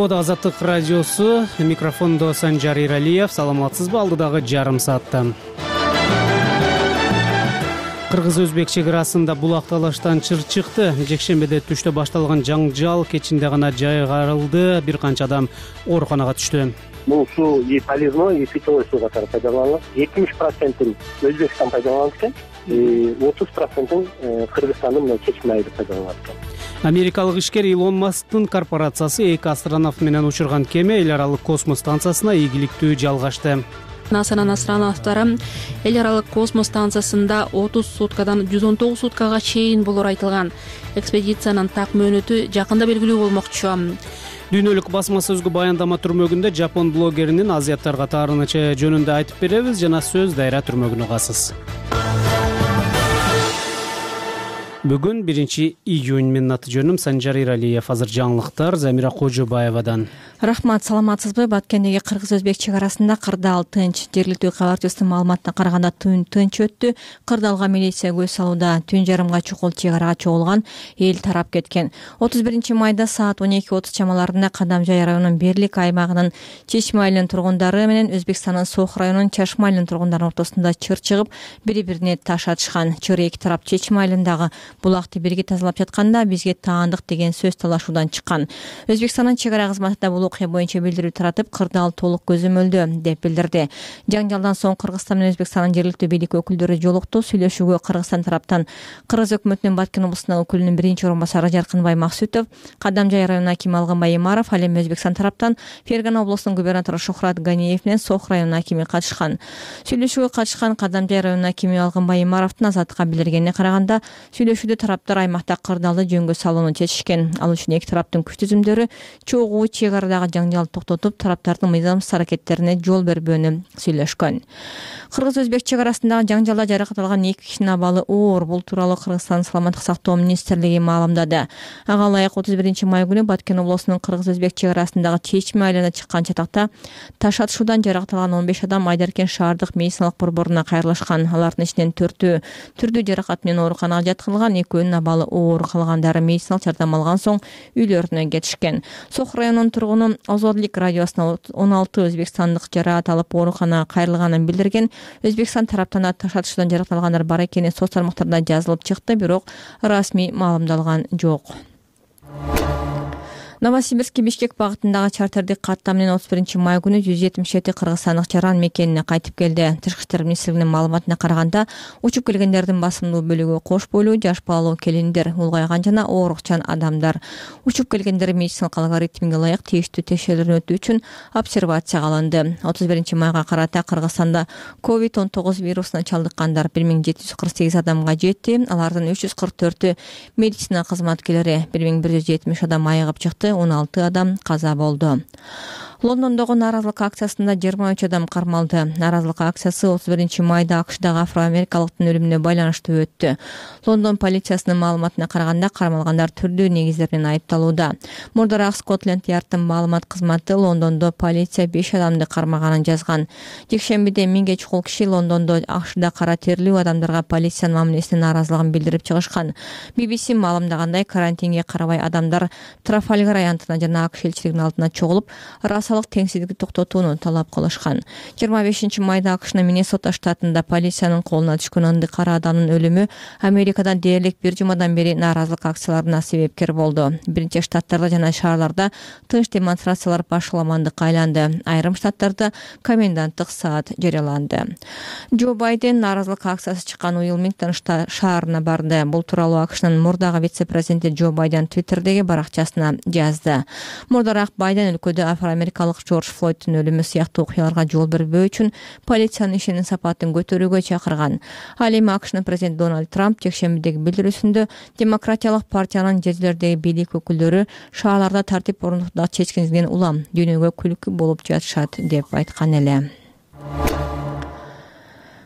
Мода Азаттык радиосу, микрофондо Санжар Иралиев. Саламатсызбы? Алдыдагы жарым саатта кыргыз-өзбек чек арасында булак талаштан чыр чыкты. Жекшембиде түштө башталган жаңжал кечинде гана жайгарылды. Бир канча адам ооруканага түштү. Бул суу и поливной, и питьевой суу катары пайдаланылат. 70% Өзбекстан пайдаланат экен, 30% Кыргызстандын мына чечме айы пайдаланат экен. Америкалык ишкер Илон Масктын корпорациясы 2 астронавт менен учурган кеме эл аралык космос станциясына ийгиликтүү жалгашты. НАСАнын астронавттары эл аралык космос станциясында 30 суткадан 119 суткага чейин болор айтылган. Экспедициянын так мөөнөтү жакында белгилүү болмокчу. Дүйнөлүк басма сөзгө баяндама түрмөгүндө жапон блогеринин азиаттарга таарынычы жөнүндө айтып беребиз. Жана сөз дайра түрмөгүнө угасыз. Бүгүн 1-июнь. Менин аты жөнүм Санжар Иралиев. Азыр жаңылыктар Замира Кожобаевадан. Рахмат, саламатсызбы? Баткендеги кыргыз-өзбек чек арасында кырдаал тынч. Жергиликтүү кабарчысынын маалыматына караганда тынч өттү. Кырдаалга милиция көз салууда. Түн жарымга чукул чек арага чогулган эл тарап кеткен. 31-майда саат 12:30 чамаларында Кадамжай районунун Берлик аймагынын Чечме айылынын тургундары менен Өзбекстандын Сох районунун Чашма айылынын тургундарынын ортосунда чыр чыгып, бири-бирине таш атышкан. Чыр эки тарап Чечме айылындагы булакты бирге тазалап жатканда бизге таандык деген сөз талашуудан чыккан. Өзбекстандын чек ара кызматы да бул окуя боюнча билдирүү таратып, кырдаал толук көзөмөлдө деп билдирди. Жаңжалдан соң Кыргызстан менен Өзбекстандын жергиликтүү бийлик өкүлдөрү жолукту. Сүйлөшүүгө Кыргызстан тараптан Кыргыз өкмөтүнүн Баткен облусундагы өкүлүнүн биринчи орун басары Жаркынбай Максутов, Кадамжай районунун акими Алгынбай Имаров, ал эми Өзбекстан тараптан Фергана облусунун губернатору Шухрат Ганиев менен Сох районунун акими катышкан. Сүйлөшүүгө катышкан Кадамжай районунун акими Алгынбай Имаровдун Азаттыкка билдиргенине караганда, сүйлөшүүдө тараптар аймакта кырдаалды жөнгө салууну чечишкен. Ал үчүн эки тараптын күч түзүмдөрү чогуу чек арадагы жаңжалды токтотуп, тараптардын мыйзамсыз аракеттерине жол бербөөнү сүйлөшкөн. Кыргыз-өзбек чек арасындагы жаңжалда жаракат алган 2 кишинин абалы оор. Бул тууралуу Кыргызстан саламаттык сактоо министрлиги маалымдады. Ага ылайык 31-май күнү Баткен облусунун Кыргыз-өзбек чек арасындагы Чечме айылына чыккан чатакта таш атышуудан жаракат алган 15 адам Айдаркен шаардык медициналык борборуна кайрылышкан. Алардын ичинен 4-өө түрдүү жаракат менен ооруканага жаткырылган, экөөнүн абалы оор. Калгандары медициналык жардам алган соң үйлөрүнө кетишкен. Сох районунун тургуну Озодлик радиосуна 16 өзбекстандык жараат алып ооруканага кайрылганын билдирген. Өзбекстан тараптан таш атышуудан жаракат алгандар бар экени соц тармактарда жазылып чыкты, бирок расмий маалымдалган жок. Новосибирск-Бишкек багытындагы чартердик катта менен 31-май күнү 177 кыргызстандык жаран мекенине кайтып келди. Тышкы иштер министрлигинин маалыматына караганда, учуп келгендердин басымдуу бөлүгү кош бойлуу, жаш балалуу келиндер, улгайган жана оорукчан адамдар. Учуп келгендер медициналык алгоритмге ылайык тийиштүү текшерүүдөн өтүү үчүн обсервацияга алынды. 31-майга карата Кыргызстанда COVID-19 вирусуна чалдыккандар 1748 адамга жетти. Алардын 344-ü медицина кызматкерлери, 1170 адам айыгып чыкты. 16 адам каза болду. Лондондогу нааразылык акциясында 23 адам кармалды. Нааразылык акциясы 31-майда АКШдагы афро-америкалыктын өлүмүнө байланыштуу өттү. Лондон полициясынын маалыматына караганда, кармалгандар түрдүү негиздер менен айыпталууда. Мурдараак Скотланд Ярдтын маалымат кызматы Лондондо полиция 5 адамды кармаганын жазган. Жекшембиде 1000ге чукул киши Лондондо АКШда кара терлүү адамдарга полициянын мамилесине нааразылыгын билдирип чыгышкан. BBC маалымдагандай, карантинге карабай адамдар Трафальгар аянтына жана АКШ элчилигинин алдына чогулуп, расалык теңсиздикти токтотууну талап кылышкан. 25-майда АКШнын Миннесота штатында полициянын колуна түшкөн ынды кара адамдын өлүмү Америкада дээрлик бир жумадан бери нааразылык акцияларына себепкер болду. Биринчи штаттарда жана шаарларда тынч демонстрациялар башаламандыкка айланды. Айрым штаттарда коменданттык саат жарыяланды. Джо Байден нааразылык акциясы чыккан Уилмингтон шаарына барды. Бул тууралуу АКШнын мурдагы вице-президенти Джо Байден Твиттердеги баракчасына жазды. Мурдараак Байден өлкөдө афро-америкалык Джордж Флойдтун өлүмү сыяктуу окуяларга жол бербөө үчүн полициянын ишинин сапатын көтөрүүгө чакырган. Ал эми АКШнын президенти Дональд Трамп жекшембидеги билдирүүсүндө демократиялык партиянын жерлердеги бийлик өкүлдөрү шаарларда тартип орнотууга чечкинден улам дүйнөгө күлкү болуп жатышат деп айткан эле.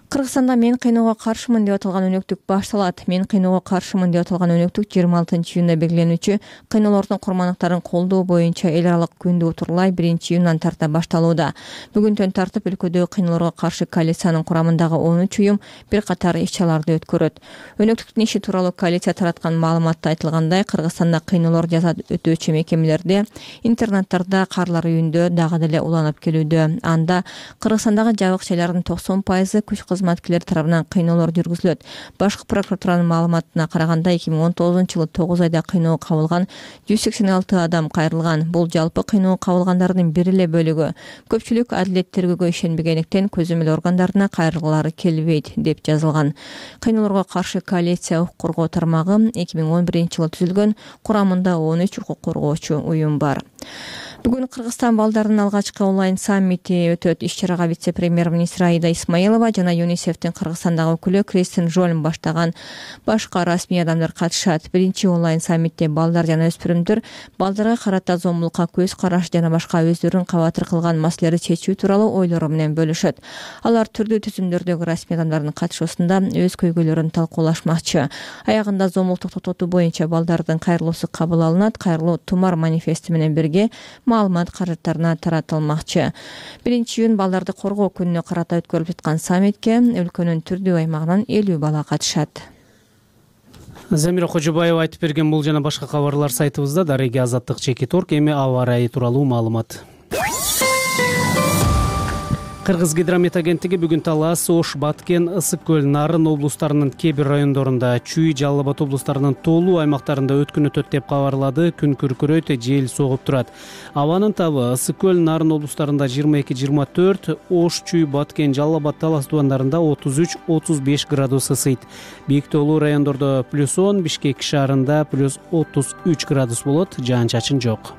Кыргызстанда мен кыйноого каршымын деп аталган өнөктүк башталат. Мен кыйноого каршымын деп аталган өнөктүк 26-июнда белгиленүүчү кыйноолордун курмандыктарын колдоо боюнча эл аралык күндү утурлай 1-июндан тарта башталууда. Бүгүндөн тартып өлкөдө кыйноолорго каршы коалициянын курамындагы 13 уюм бир катар иш-чараларды өткөрөт. Өнөктүктүн иши тууралуу коалиция тараткан маалыматта айтылгандай, Кыргызстанда кыйноолор жаза өтөөчү мекемелерде, интернаттарда, карлар үйүндө дагы деле уланып келүүдө. Анда Кыргызстандагы жабык жайлардын 90% күч кызматкерлер тарабынан кыйноолор жүргүзүлөт. Башкы прокуратуранын маалыматына караганда 2019-жылы 9 айда кыйноо кабылган 186 адам кайрылган. Бул жалпы кыйноо кабылгандардын бир эле бөлүгү. Көпчүлүк адилет тергөөгө ишенбегендиктен көзөмөл органдарына кайрылгылары келбейт деп жазылган. Кыйноолорго каршы коалиция укук коргоо тармагы 2011-жылы түзүлгөн, курамында 13 укук коргоочу уюм бар. Бүгүн Кыргызстан балдарынын алгачкы онлайн саммити өтөт. Иш-чарага вице-премьер-министр Аида Исмаилова жана ЮНИСЕФтин Кыргызстандагы өкүлү Кристин Жолм баштаган башка расмий адамдар катышат. Биринчи онлайн саммитте балдар жана өспүрүмдөр балдарга карата зомбулукка көз караш жана башка өздөрүн кабатыр кылган маселелерди чечүү тууралуу ойлору менен бөлүшөт. Алар түрдүү түзүмдөрдөгү расмий адамдардын катышуусунда өз көйгөйлөрүн талкуулашмакчы. Аягында зомбулукту токтотуу боюнча балдардын кайрылуусу кабыл алынат. Кайрылуу тумар манифести менен бирге маалымат каражаттарына таратылмакчы. 1-июн балдарды коргоо күнүнө карата өткөрүлүп жаткан саммитке өлкөнүн түрдүү аймагынан 50 бала катышат. Замира Кожобаева айтып берген бул жана башка кабарлар сайтыбызда. Дареги Азаттык Чекит.орг. Эми аба ырайы тууралуу маалымат. Кыргыз гидромет агенттиги бүгүн Талас, Ош, Баткен, Ысык көл, Нарын облустарынын кээ бир райондорунда, Чүй, Жалал Абад облустарынын тоолуу аймактарында өткөн өтөт деп кабарлады. Күн күркүрөйт, жел согуп турат. Абанын табы Ысык көл, Нарын облустарында 22-24, Ош, Чүй, Баткен, Жалал Абад, Талас тубандарында 33-35 градус ысыйт. Бийик тоолуу райондордо +10, Бишкек шаарында +33 градус болот. Жаан-чачын жок.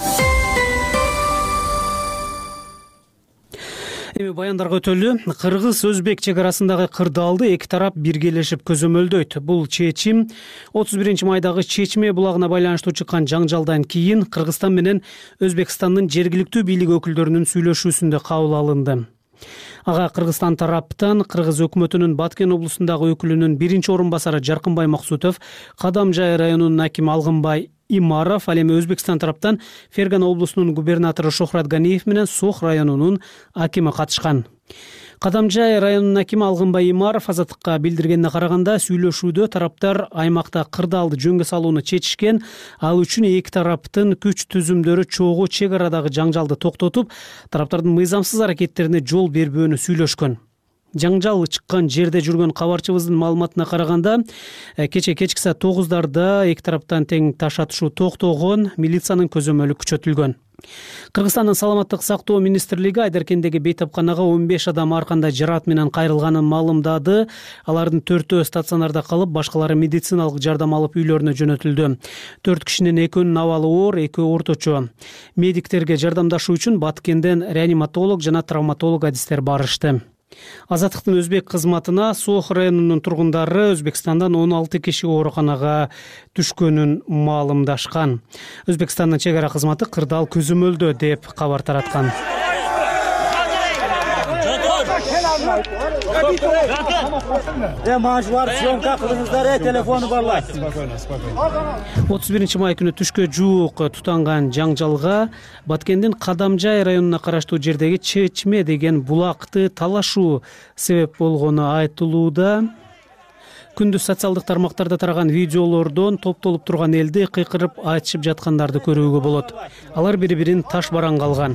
Эми баяндарга өтөлү. Кыргыз-Өзбек чек арасындагы кырдаалды эки тарап биргелешип көзөмөлдөйт. Бул чечим 31-майдагы Чечме булагына байланыштуу чыккан жаңжалдан кийин Кыргызстан менен Өзбекстандын жергиликтүү бийлик өкүлдөрүнүн сүйлөшүүсүндө кабыл алынды. Ага Кыргызстан тараптан Кыргыз өкмөтүнүн Баткен облусундагы өкүлүнүн биринчи орун басары Жаркынбай Максутов, Кадамжай районунун акими Алгынбай Имаров, ал эми Өзбекстан тараптан Фергана облусунун губернатору Шохрат Ганиев менен Сох районунун акими катышкан. Кадамжай районунун акими Алгынбай Имаров Азаттыкка билдиргенине караганда, сүйлөшүүдө тараптар аймакта кырдаалды жөнгө салууну чечишкен. Ал үчүн эки тараптын күч түзүмдөрү чогуу чек арадагы жаңжалды токтотуп, тараптардын мыйзамсыз аракеттерине жол бербөөнү сүйлөшкөн. Жаңжал чыккан жерде жүргөн кабарчыбыздын маалыматына караганда, кече кечки саат 9-дарда эки тараптан тең таш атышуу токтогон, милициянын көзөмөлү күчөтүлгөн. Кыргызстандын саламаттык сактоо министрлиги Айдаркендеги бейтапканага 15 адам ар кандай жараат менен кайрылганын маалымдады. Алардын 4-өө стационарда калып, башкалары медициналык жардам алып үйлөрүнө жөнөтүлдү. 4 кишинин 2-үнүн абалы оор, 2 орточо. Медиктерге жардамдашуу үчүн Баткенден реаниматолог жана травматолог адистер барышты. Азаттыктын өзбек кызматына Сох районунун тургундары Өзбекстандан 16 киши ооруканага түшкөнүн маалымдашкан. Өзбекстандын чек ара кызматы кырдаал көзөмөлдө деп кабар тараткан. Maaş var, syomka kılыңızдар, telefonu barlar. 31 май күнү түшкө жуук тутанган жаңжалга Баткендин Кадамжай районуна караштуу жердеги Чечме деген булакты талашуу себеп болгону айтылууда. Күндүз социалдык тармактарда тараган видеолордон топтолуп турган элди кыйкырып айтышып жаткандарды көрүүгө болот. Алар бири-бирин таш баранга алган.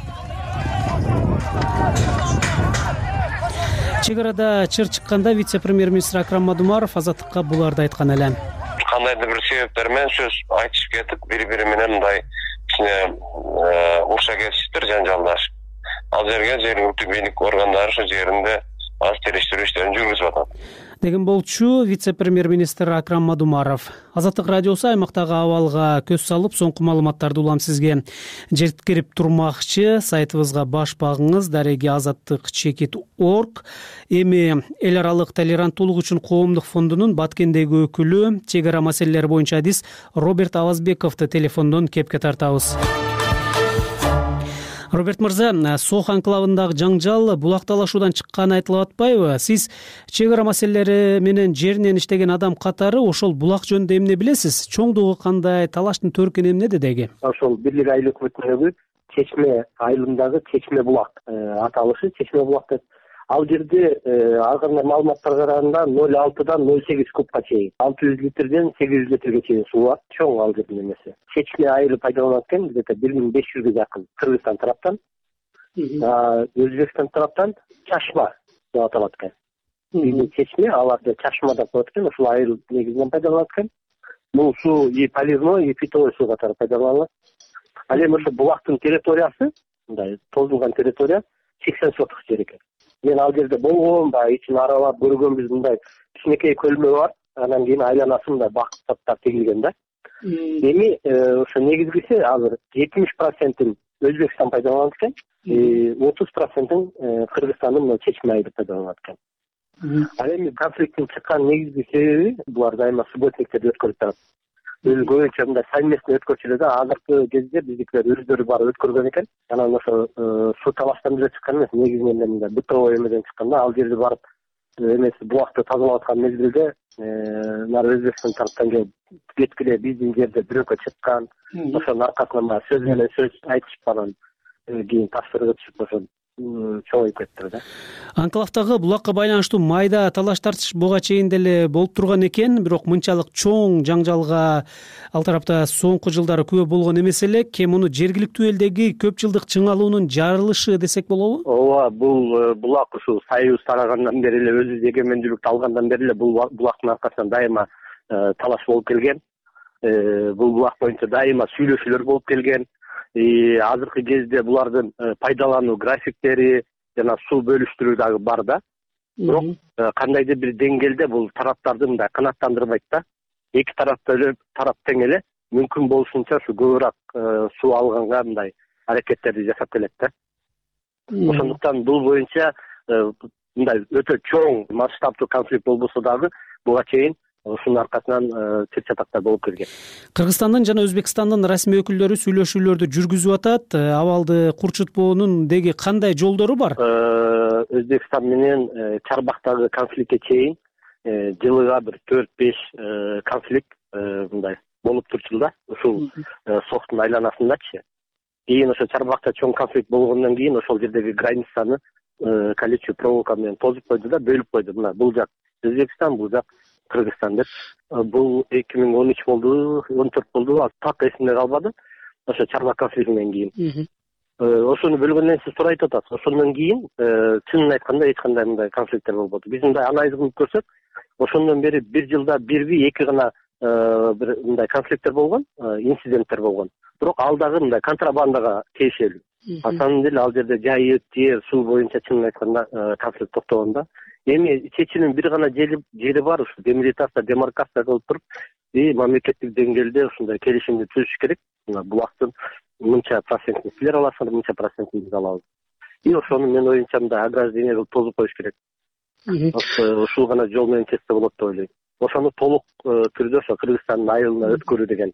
Чек арада чыр чыкканда вице-премьер-министр Акрам Мадумаров Азаттыкка буларды айткан эле. Кандайдыр бир себептер менен сөз айтышып кетип, бири-бири менен мындай кичине урша кетиштир, жаңжалдашып. Ал жерге жергиликтүү бийлик органдары ошо жеринде аз териштирүү иштерин жүргүзүп атат деген болчу вице-премьер-министр Акрам Мадумаров. Азаттык радиосу аймактагы абалга көз салып, соңку маалыматтарды улам сизге жеткирип турмакчы. Сайтыбызга баш багыңыз Дареги Азаттык Чекит.орг. Эми эл аралык толеранттуулук үчүн коомдук фондунун Баткендеги өкүлү, чек ара маселелери боюнча адис Роберт Авазбековду телефондон кепке тартабыз. Роберт мырза, Сох анклавындагы жаңжал булак талашуудан чыкканы айтылып атпайбы? Сиз чек ара маселелери менен жеринен иштеген адам катары ошол булак жөнүндө эмне билесиз? Чоңдугу кандай, талаштын төркүнү эмнеде деги? Ошол Бирлик айыл өкмөтүнүн Чечме айылындагы Чечме булак аталышы Чечме булак деп. Ал жерде ар кандай маалыматтарга караганда 0,6дан 0,8 кубка чейин 600 литрден 800 литрге чейин суу бар. Чоң ал жердин эмеси. Чечме айылы пайдаланылат экен, где-то 1500ге жакын Кыргызстан тараптан. Өзбекстан тараптан Чашма деп аталат экен. Биздин Чечме, аларда Чашма деп коет экен, ушул айыл негизинен пайдаланылат экен. Бул суу и поливной, и питовой суу катары пайдаланылат. Ал эми ошо булактын территориясы, мындай тозулган территория 80 соток жер экен. Мен ал жерде болгом, баягы ичин аралап көргөнбүз, мындай кичинекей көлмө бар. Анан кийин айланасын да бактар тегилген да. Эми ошо негизгиси азыр 70% Өзбекстан пайдаланат экен, 30% Кыргызстандын Чечме айылы пайдаланат экен. Ал эми конфликттин чыккан негизги себеби булар дайыма субботниктерди өткөрүп турат. Көбүнчө мындай совместно өткөрчү да, азыркы кезде биздикилер өздөрү барып өткөргөн экен. Анан ошо суу талаштан эле чыккан эмес, негизинен мындай бытовой эмеден чыккан да. Ал жерде барып эмеси булакты тазалап аткан мезгилде мына Өзбекстан тараптан келип кеткиле биздин жерде бирөккө чыккан. Ошонун аркасынан баягы сөз менен сөз айтышып анан кийин тапшырып өтүшүп ошо чоңоюп кетти да. Анклавдагы булакка байланыштуу майда талаш тартыш буга чейин деле болуп турган экен, бирок мынчалык чоң жаңжалга ал тарапта соңку жылдары күбө болгон эмес элек. Муну жергиликтүү элдеги көп жылдык чыңалуунун жарылышы десек болобу? Ооба, бул булак ушул союз тарагандан бери эле, өзү эгемендүүлүктү алгандан бери эле бул булактын аркасынан дайыма талаш болуп келген. Бул булак боюнча дайыма сүйлөшүүлөр болуп келген. Азыркы кезде булардын пайдалануу графиктери жана суу бөлүштүрүү дагы бар да. Бирок кандайдыр бир деңгээлде бул тараптарды мындай канааттандырбайт да. Эки тарап тең эле мүмкүн болушунча ушу көбүрөөк суу алганга мындай аракеттерди жасап келет да. Ошондуктан бул боюнча мындай өтө чоң масштабдуу конфликт болбосо дагы буга чейин ушунун аркасынан чыр чатактар болуп келген. Кыргызстандын жана Өзбекстандын расмий өкүлдөрү сүйлөшүүлөрдү жүргүзүп атат. Абалды курчутпоонун деги кандай жолдору бар? Өзбекстан менен Чарбактагы конфликтке чейин жылыга бир 4-5 конфликт мындай болуп турчу да. Ушул Сохтун айланасындачы. Кийин ошо Чарбакта чоң конфликт болгондон кийин ошол жердеги границаны колючий проволока менен тозуп койду да, бөлүп койду. Мына бул жак Өзбекстан, бул жак Кыргызстан деп. Бул 2013 болду, 14 болду, так эсимде калбады. Ошо Чарбак конфликтинен кийин. Ошону бөлгөндөн сиз туура айтып атасыз. Ошондон кийин чынын айтканда эч кандай мындай конфликттер болбоду. Биз мындай анализ кылып көрсөк, ошондон бери бир жылда бирби эки гана бир мындай конфликттер болгон, инциденттер болгон. Бирок ал дагы мындай контрабандага тиешелүү. На самом деле ал жерде жайыт, жер, суу боюнча чынын айтканда конфликт токтогон да. Эми чечүүнүн бир гана жери бар, ушу демилитация, демаркация кылып туруп, мамлекеттик деңгээлде ушундай келишимди түзүш керек. Булактын мынча процентин силер аласыңар, мынча процентин биз алабыз. Ошону менин оюмча мындай ограждение кылып тозуп коюш керек. Ушул гана жол менен чечсе болот деп ойлойм. Ошону толук түрдө ошо Кыргызстандын айылына өткөрүү деген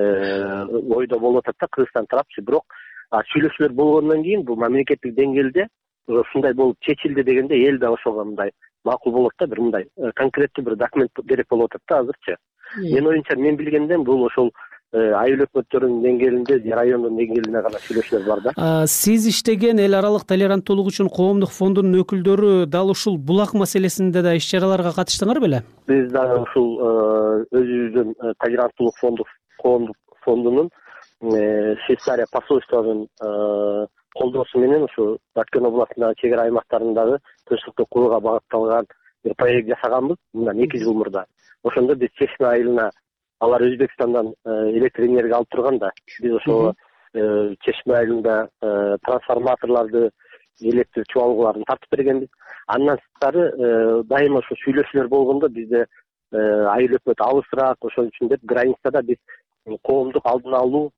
ойдо болуп атат да Кыргызстан тарапчы. Бирок сүйлөшүүлөр болгондон кийин бул мамлекеттик деңгээлде ушундай болуп чечилди дегенде эл да ошого мындай макул болот да, бир мындай конкреттүү бир документ керек болуп атат да азырчы. Менин оюмча, мен билгенден бул ошол айыл өкмөттөрүнүн деңгээлинде, райондун деңгээлинде гана сүйлөшүүлөр бар да. Сиз иштеген эл аралык толеранттуулук үчүн коомдук фондунун өкүлдөрү дал ушул булак маселесинде да иш-чараларга катыштыңар беле? Биз дагы ушул өзүбүздүн толеранттуулук коомдук фондунун Швейцария посольствонун колдоосу менен ушу Баткен областындагы чек ара аймактарындагы тынчтыкты курууга багытталган бир проект жасаганбыз мындан 2 жыл мурда. Ошондо биз Чечме айылына, алар Өзбекстандан электр энергия алып турган да, биз ошо Чечме айылында трансформаторлорду, электр чубалгыларын тартып бергенбиз. Андан сырткары дайыма ошо сүйлөшүүлөр болгондо бизде айыл өкмөтү алысыраак, ошон үчүн деп границада биз коомдук алдын алуу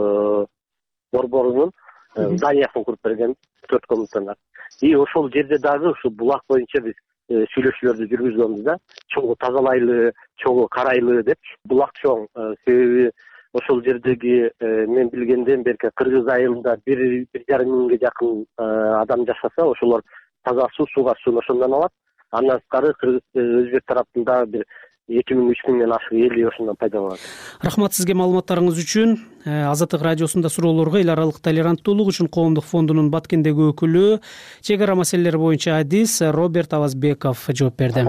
борборунун зданиясын куруп берген 4 комнаталар. Ошол жерде дагы ушу булак боюнча биз сүйлөшүүлөрдү жүргүзгөнбүз да. Чогуу тазалайлы, чогуу карайлы деп. Булак чоң, себеби ошол жердеги мен билгенден берки Кыргыз айылында 1,5 миңге жакын адам жашаса, ошолор таза сууга ошондон алат. Андан тышкары Өзбек тарапында бир 2,000-3 миңден ашык эли ошондон пайдаланат. Рахмат сизге маалыматтарыңыз үчүн. Азаттык радиосунда суроолорго эл аралык толеранттуулук үчүн коомдук фондунун Баткендеги өкүлү, чек ара маселелери боюнча адис Роберт Авазбеков жооп берди.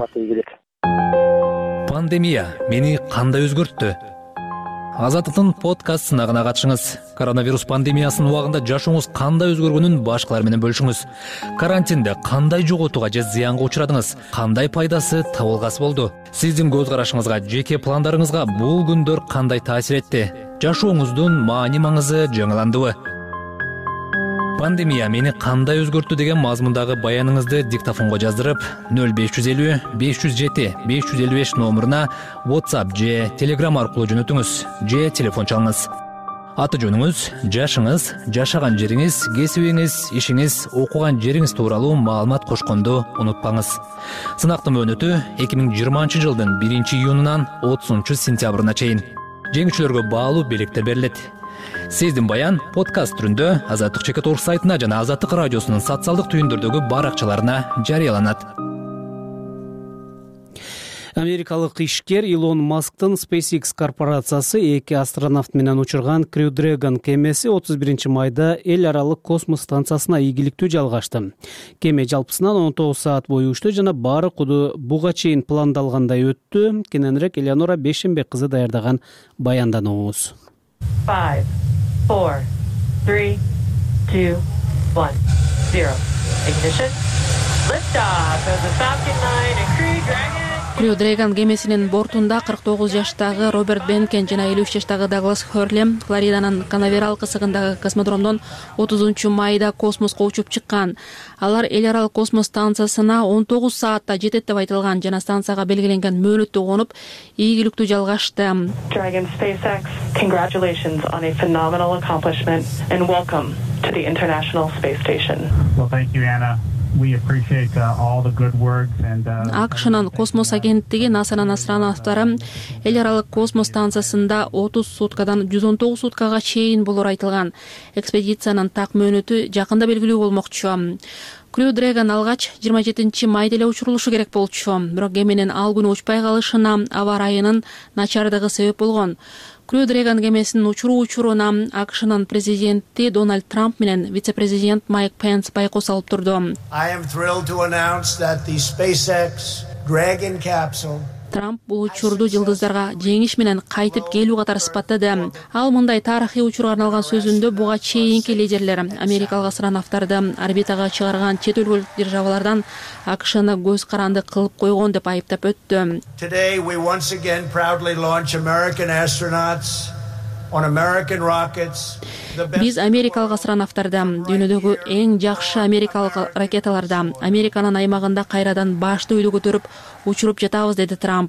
Пандемия мени кандай өзгөрттү? Азаттыктын подкаст сынагына катышыңыз. Коронавирус пандемиясынын убагында жашооңуз кандай өзгөргөнүн башкалар менен бөлүшүңүз. Карантинде кандай жоготууга же зыянга учурадыңыз? Кандай пайдасы, табылгасы болду? Сиздин көз карашыңызга, жеке пландарыңызга бул күндөр кандай таасир этти? Жашооңуздун маани-маңызы жаңыландыбы? Пандемия мени кандай өзгөрттү деген мазмундагы баяныңызды диктофонго жаздырып 0550 507 555 номуруна WhatsApp же Telegram аркылуу жөнөтүңүз же телефон чалыңыз. Аты жөнүңүз, жашыңыз, жашаган жериңиз, кесибиңиз, ишиңиз, окуган жериңиз тууралуу маалымат кошконду унутпаңыз. Сынактын мөөнөтү 2020 жылдын 1-июнунан 30-сентябрына чейин. Жеңүүчүлөргө баалуу белектер берилет. Сиздин баян подкаст түрүндө Азаттык.org сайтына жана Азаттык радиосунун социалдык түйүндөрдөгү баракчаларына жарыяланат. Америкалык ишкер Илон Масктын SpaceX корпорациясы 2 астронавт менен учурган Crew Dragon кемеси 31 майда эл аралык космос станциясына ийгиликтүү жалгашты. Кеме жалпысынан 19 саат бою учту жана баары куду буга чейин пландалгандай өттү. Кененирээк Элеонора Бейшенбек кызы даярдаган баяндан угуңуз. 5, 4, 3, 2, 1, 0. Ignition. Liftoff of the Falcon 9 and Crew Dragon. Crew Dragon кемесинин бортунда 49 жаштагы Роберт Бенкен жана 53 жаштагы Даглас Хёрлем Флориданын Канаверал кысыгындагы космодромдон 30 майда космоско учуп чыккан. Алар эл аралык космос станциясына 19 саатта жетет деп айтылган жана станцияга белгиленген мөөнөттө конуп ийгиликтүү жалгашты. Dragon SpaceX, congratulations on a phenomenal accomplishment and welcome to the International Space Station. Well, thank you, Anna. We appreciate all the good words and Акшнын космос агенттиги НАСАнын астронавттары эл аралык космос станциясында 30 суткадан 119 суткага чейин болор айтылган. Экспедициянын так мөөнөтү жакында белгилүү болмокчу. Crew Dragon алгач 27 майда эле учурулушу керек болчу. Бирок кеменин ал күнү учпай калышына аба ырайынын начардыгы себеп болгон. Crew Dragon кемесинин учуруу учуруна Акшнын президенти Дональд Трамп менен вице-президент Майк Пенс байкоос алып турду. I am thrilled to announce that the SpaceX Dragon capsule Трамп бул учурду жылдыздарга жеңиш менен кайтып келүү катары сыпаттады. Ал мындай тарыхый учурга арналган сөзүндө буга чейинки лидерлер америкалык астронавттарды орбитага чыгарган чет өлкөлүк державалардан АКШны көз каранды кылып койгон деп айыптап өттү. Today we once again proudly launch American astronauts on American rockets. Биз америкалык астронавттарды дүйнөдөгү эң жакшы америкалык ракеталарда Американын аймагында кайрадан башты үйдү көтөрүп учуруп жатабыз, деди Трамп.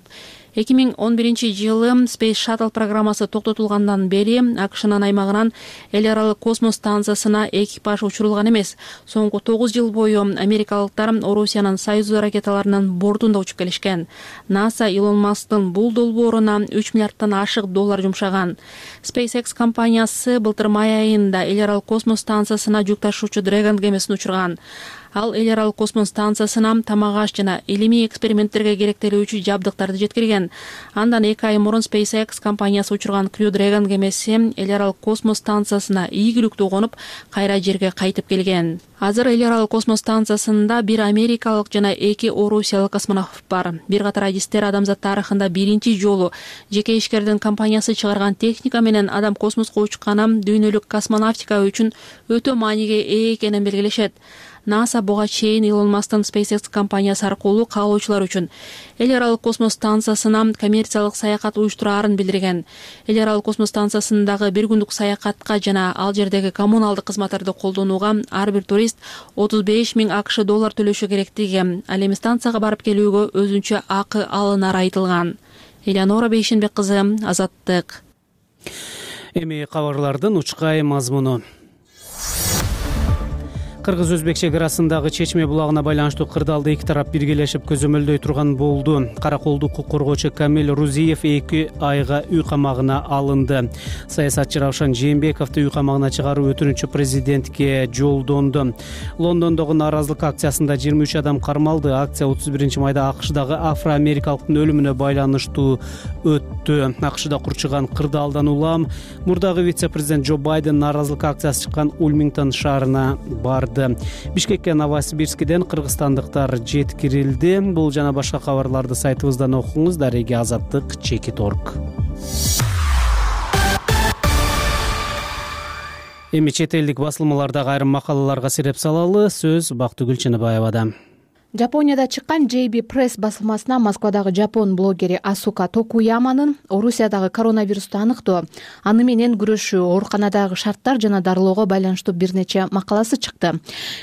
2011 жылы Space Shuttle программасы токтотулгандан бери АКШнын аймагынан эл аралык космос станциясына экипаж учурулган эмес. Соңку 9 жыл бою америкалыктар Орусиянын Союз ракеталарынын бортунда учуп келишкен. НАСА Илон Масктын бул долбооруна 3 миллиардтан ашык доллар жумшаган. SpaceX компаниясы былтыр май айында эл аралык космос станциясына жүк ташуучу Dragon кемесин учурган. Ал эл аралык космос станциясына тамак-аш жана илимий эксперименттерге керектелүүчү жабдыктарды жеткирген. Андан 2 ай мурун SpaceX компаниясы учурган Crew Dragon кемеси эл аралык космос станциясына ийгиликтүү конуп, кайра жерге кайтып келген. Азыр эл аралык космос станциясында 1 америкалык жана 2 орусиялык космонавт бар. Бир катар адистер адамзат тарыхында биринчи жолу жеке ишкердин компаниясы чыгарган техника менен адам космоско учканы дүйнөлүк космонавтика үчүн өтө мааниге ээ экенин белгилешет. НАСА буга чейин Илон Масктын SpaceX компаниясы аркылуу каалоочулар үчүн эл аралык космос станциясына коммерциялык саякат уюштураарын билдирген. Эл аралык космос станциясындагы бир күндүк саякатка жана ал жердеги коммуналдык кызматтарды колдонууга ар бир турист 35 000 АКШ доллар төлөшү керектиги, ал эми станцияга барып келүүгө өзүнчө акы алынары айтылган. Элеонора Бейшенбек кызы, Азаттык. Эми кабарлардын учкай мазмуну. Кыргыз-өзбек чек арасындагы Чечме булагына байланыштуу кырдаалды эки тарап биргелешип көзөмөлдөй турган болду. Караколду укук коргоочу Камил Рузиев 2 айга үй камагына алынды. Саясатчы Равшан Жээнбековду үй камагына чыгаруу өтүнүчү президентке жолдонду. Лондондогу нааразылык акциясында 23 адам кармалды. Акция 31 майда АКШдагы афро-америкалыктын өлүмүнө байланыштуу өттү. АКШда курчуган кырдаалдан улам мурдагы вице-президент Джо Байден нааразылык акциясы чыккан Ульмингтон шаарына барды. Бишкекке Новосибирскиден кыргызстандыктар жеткирилди. Бул жана башка кабарларды сайтыбыздан окуңуз. Дареги Азаттык, Чекит.орг. Эми чет элдик басылмалардагы айрым макалаларга сиреп салалы. Сөз Бактыгүл Чыныбаевада. Жапонияда чыккан JB Press басылмасына Москвадагы жапон блогери Асука Токуяманын Орусиядагы коронавирусту аныктоо, аны менен күрөшүү, ооруканадагы шарттар жана дарылоого байланыштуу бир нече макаласы чыкты.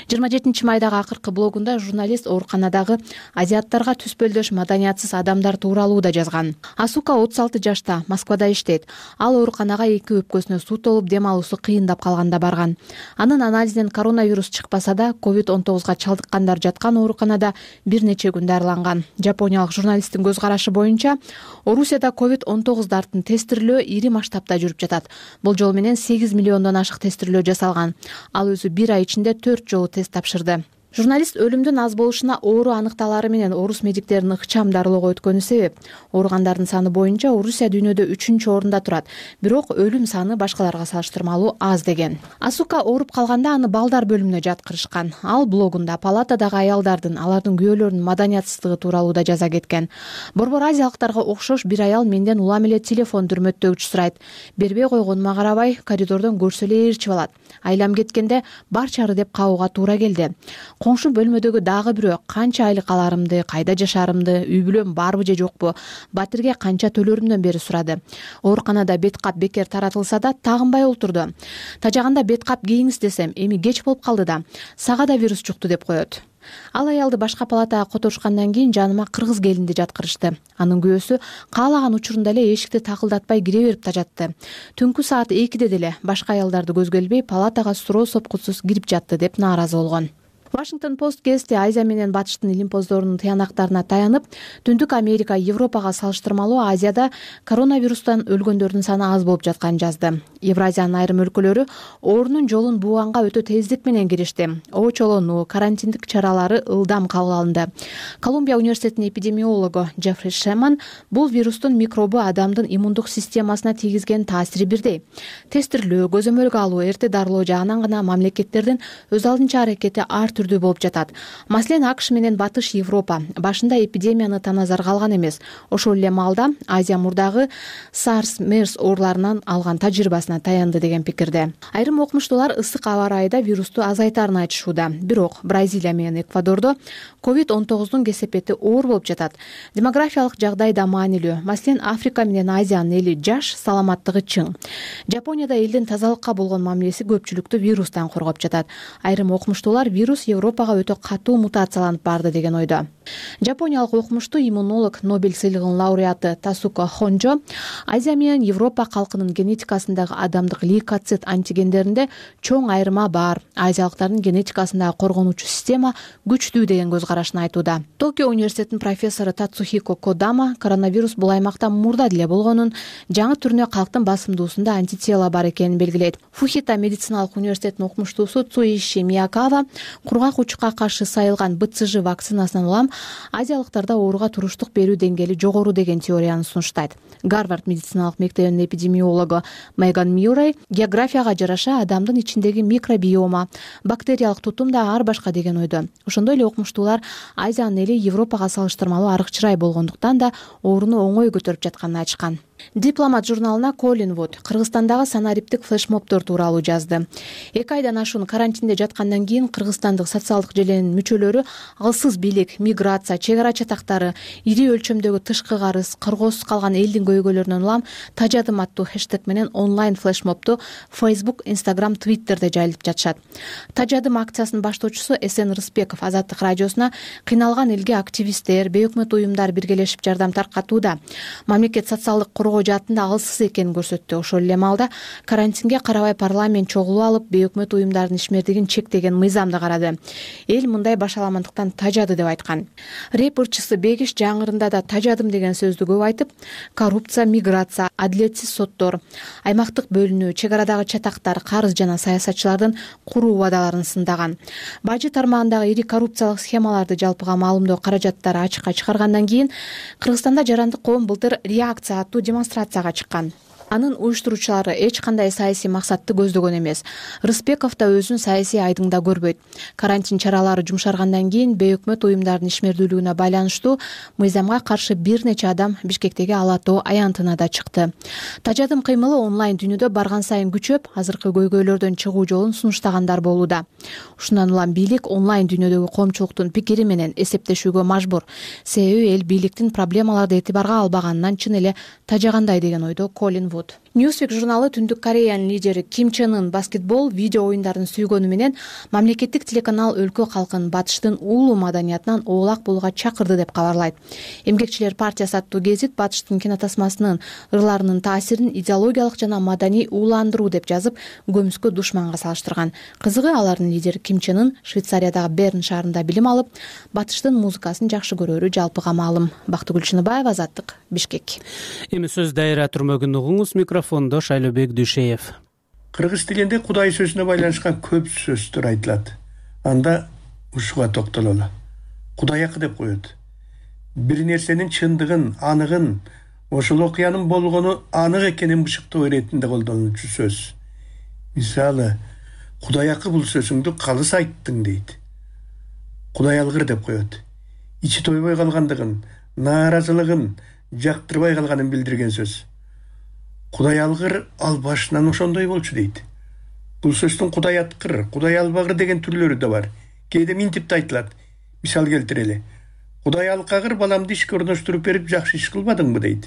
27 майдагы акыркы блогунда журналист ооруканадагы азиаттарга түспөлдөш маданиятсыз адамдар тууралуу да жазган. Асука 36 жашта, Москвада иштейт. Ал ооруканага эки өпкөсүнө суу толуп, дем алуусу кыйындап калганда барган. Анын анализинен коронавирус чыкпаса да, COVID-19 чалдыккандар жаткан ооруканада бир нече күн дарыланган. Жапониялык журналисттин көз карашы боюнча, Орусияда COVID-19 тестирлөө ири масштабта жүрүп жатат. Бул жол менен 8 миллиондон ашык тестирлөө жасалган. Ал өзү бир ай ичинде 4 жолу тест тапшырды. Журналист өлүмдүн аз болушуна оору аныкталары менен орус медиктерин ыкчам дарылоого өткөнү себеп. Ооругандардын саны боюнча Орусия дүйнөдө 3-орунда турат, бирок өлүм саны башкаларга салыштырмалуу аз деген. Асука ооруп калганда аны балдар бөлүмүнө жаткырышкан. Ал блогунда палатадагы аялдардын, алардын күйөөлөрүнүн маданиятсыздыгы тууралуу да жаза кеткен. Борбор азиялыктарга окшош бир аял менден улам эле телефон дүрмөттөгүч сурайт. Бербей койгонума карабай, коридордон көрсө эле ээрчип алат. Айлам кеткенде барчары деп кабууга туура келди. Коңшу бөлмөдөгү дагы бирөө канча айлык аларымды, кайда жашарымды, үй бүлөм барбы же жокпу, батирге канча төлөрүмдөн бери сурады. Ооруканада бет кап бекер таратылса да тагынбай олтурду. Тажаганда бет кап кийиңиз десем, эми кеч болуп калды да, сага да вирус жукту деп коет. Ал аялды башка палатага которушкандан кийин жаныма кыргыз келинди жаткырышты. Анын күйөөсү каалаган учурунда эле эшикти такылдатпай кире берип да жатты. Түнкү саат 2-де деле башка аялдарды көзгө илбей палатага суроо сопкусуз кирип жатты деп нааразы болгон. Washington Post гезити Азия менен Батыштын илимпоздорунун тыянактарына таянып, Түндүк Америка, Европага салыштырмалуу Азияда коронавирустан өлгөндөрдүн саны аз болуп жатканын жазды. Евразиянын айрым өлкөлөрү оорунун жолун бууганга өтө тездик менен киришти. Очолонуу, карантиндик чаралары ылдам кабыл алынды. Колумбия университетинин эпидемиологу Джеффри Шеман бул вирустун микробу адамдын иммундук системасына тийгизген таасири бирдей. Тестирлөө, көзөмөлгө алуу, эрте дарылоо жагынан гана мамлекеттердин өз алдынча аракети ар түрдүү болуп жатат. Маселен, АКШ менен Батыш Европа башында эпидемияны таназарга алган эмес. Ошол эле маалда Азия мурдагы SARS, MERS ооруларынан алган тажрыйбасына таянды деген пикирде. Айрым окумуштуулар ысык аба ырайда вирусту азайтарын айтышууда. Бирок Бразилия менен Эквадордо COVID-19 кесепети оор болуп жатат. Демографиялык жагдай да маанилүү. Маселен, Африка менен Азиянын эли жаш, саламаттыгы чың. Жапонияда элдин тазалыкка болгон мамилеси көпчүлүктү вирустан коргоп жатат. Айрым окумуштуулар вирус Европага өтө катуу мутацияланып барды деген ойдо. Жапониялык окумуштуу иммунолог Нобель сыйлыгынын лауреаты Тасуко Хонжо Азия менен Европа калкынын генетикасындагы адамдык лейкоцит антигендеринде чоң айырма бар. Азиялыктардын генетикасындагы коргонуучу система күчтүү деген көз карашын айтууда. Токио университетинин профессору Тацухико Кодама коронавирус бул аймакта мурда деле болгонун, жаңы түрүнө калктын басымдуусунда антитела бар экенин белгилейт. Фухита медициналык университетинин окумуштуусу Цуиши Миякава кургак учукка каршы сайылган БЦЖ вакцинасынан улам азиялыктарда ооруга туруштук берүү деңгээли жогору деген теорияны сунуштайт. Гарвард медициналык мектебинин эпидемиологу Меган Мюррей географияга жараша адамдын ичиндеги микробиома, бактериялык тутум да ар башка деген ойдо. Ошондой эле окумуштуулар Азиянын эли Европага салыштырмалуу арыкчырай болгондуктан да ооруну оңой көтөрүп жатканын айтышкан. Дипломат журналына Колин Вуд Кыргызстандагы санариптик флешмобдор тууралуу жазды. 2 айдан ашуун карантинде жаткандан кийин кыргызстандык социалдык желенин мүчөлөрү алсыз бийлик, миграция, чек ара чатактары, ири өлчөмдөгү тышкы карыз, кыргоосуз калган элдин көйгөйлөрүнөн улам тажадым аттуу хэштег менен онлайн флешмобду Facebook, Instagram, Twitterде жайылтып жатышат. Тажадым акциясынын баштоочусу Эсен Рысбеков Азаттык радиосуна кыйналган элге активисттер, бейөкмөт уюмдар биргелешип жардам таркатууда. Мамлекет социалдык коргоо жаатында алсыз экенин көрсөттү. Ошол эле маалда карантинге карабай парламент чогулуп алып, бейөкмөт уюмдардын ишмердигин чектеген мыйзамды карады. Эл мындай башаламандыктан тажады деп айткан. Рэп ырчысы Бегиш жаңырында да тажадым деген сөздү көп айтып, коррупция, миграция, адилетсиз соттор, аймактык бөлүнүү, чек арадагы чатактар, карыз жана саясатчылардын куруу убадаларын сындаган. Бажы тармагындагы ири коррупциялык схемаларды жалпыга маалымдоо каражаттары ачыкка чыгаргандан кийин Кыргызстанда жарандык коом былтыр реакция аттуу демонстрацияга чыккан. Анын уюштуруучулары эч кандай саясий максатты көздөгөн эмес. Рыспеков да өзүн саясий айдыңда көрбөйт. Карантин чаралары жумшаргандан кийин бейөкмөт уюмдардын ишмердүүлүгүнө байланыштуу мыйзамга каршы бир нече адам Бишкектеги Ала Тоо аянтына чыкты. Тажадым кыймылы онлайн дүйнөдө барган сайын күчөп, азыркы көйгөйлөрдөн чыгуу жолун сунуштагандар болууда. Ушундан улам бийлик онлайн дүйнөдөгү коомчулуктун пикири менен эсептешүүгө мажбур. Себеби эл бийликтин проблемаларды этибарга албаганынан чын эле тажагандай деген ойдо Колин Вуд. Newsweek журналы Түндүк Кореянын лидери Ким Чен Ын баскетбол, видео оюндарын сүйгөнү менен мамлекеттик телеканал өлкө калкын батыштын улуу маданиятынан оолак болууга чакырды деп кабарлайт. Эмгекчилер партиясы аттуу гезит батыштын кинотасмасынын ырларынын таасирин идеологиялык жана маданий ууландыруу деп жазып, көмүскө душманга салыштырган. Кызыгы алардын лидери Ким Чен Ын Швейцариядагы Берн шаарында билим алып, батыштын музыкасын жакшы көрөрү жалпыга маалым. Бактыгүл Чыныбаева, Азаттык, Бишкек. Эми сөз дайра түрмөгүн угуңуз. Микрофондо Шайлобек Дүйшеев. Кыргыз тилинде Кудай сөзүнө байланышкан көп сөздөр айтылат. Анда ушуга токтололу. Кудайакы деп коет. Бир нерсенин чындыгын, аныгын, ошол окуянын болгону анык экенин бышыктоо иретинде колдонулчу сөз. Мисалы, Кудайакы бул сөзүңдү калыс айттың дейт. Кудай алгыр деп коет. Ичи тойбой калгандыгын, нааразылыгын, жактырбай калганын билдирген сөз. Кудай алгыр ал башынан ошондой болчу дейт. Бул сөздүн Кудай аткыр, Кудай албагыр деген түрлөрү да бар. Кээде минтип да айтылат. Мисал келтирели. Кудай алкагыр баламды ишке орноштуруп берип жакшы иш кылбадыңбы дейт.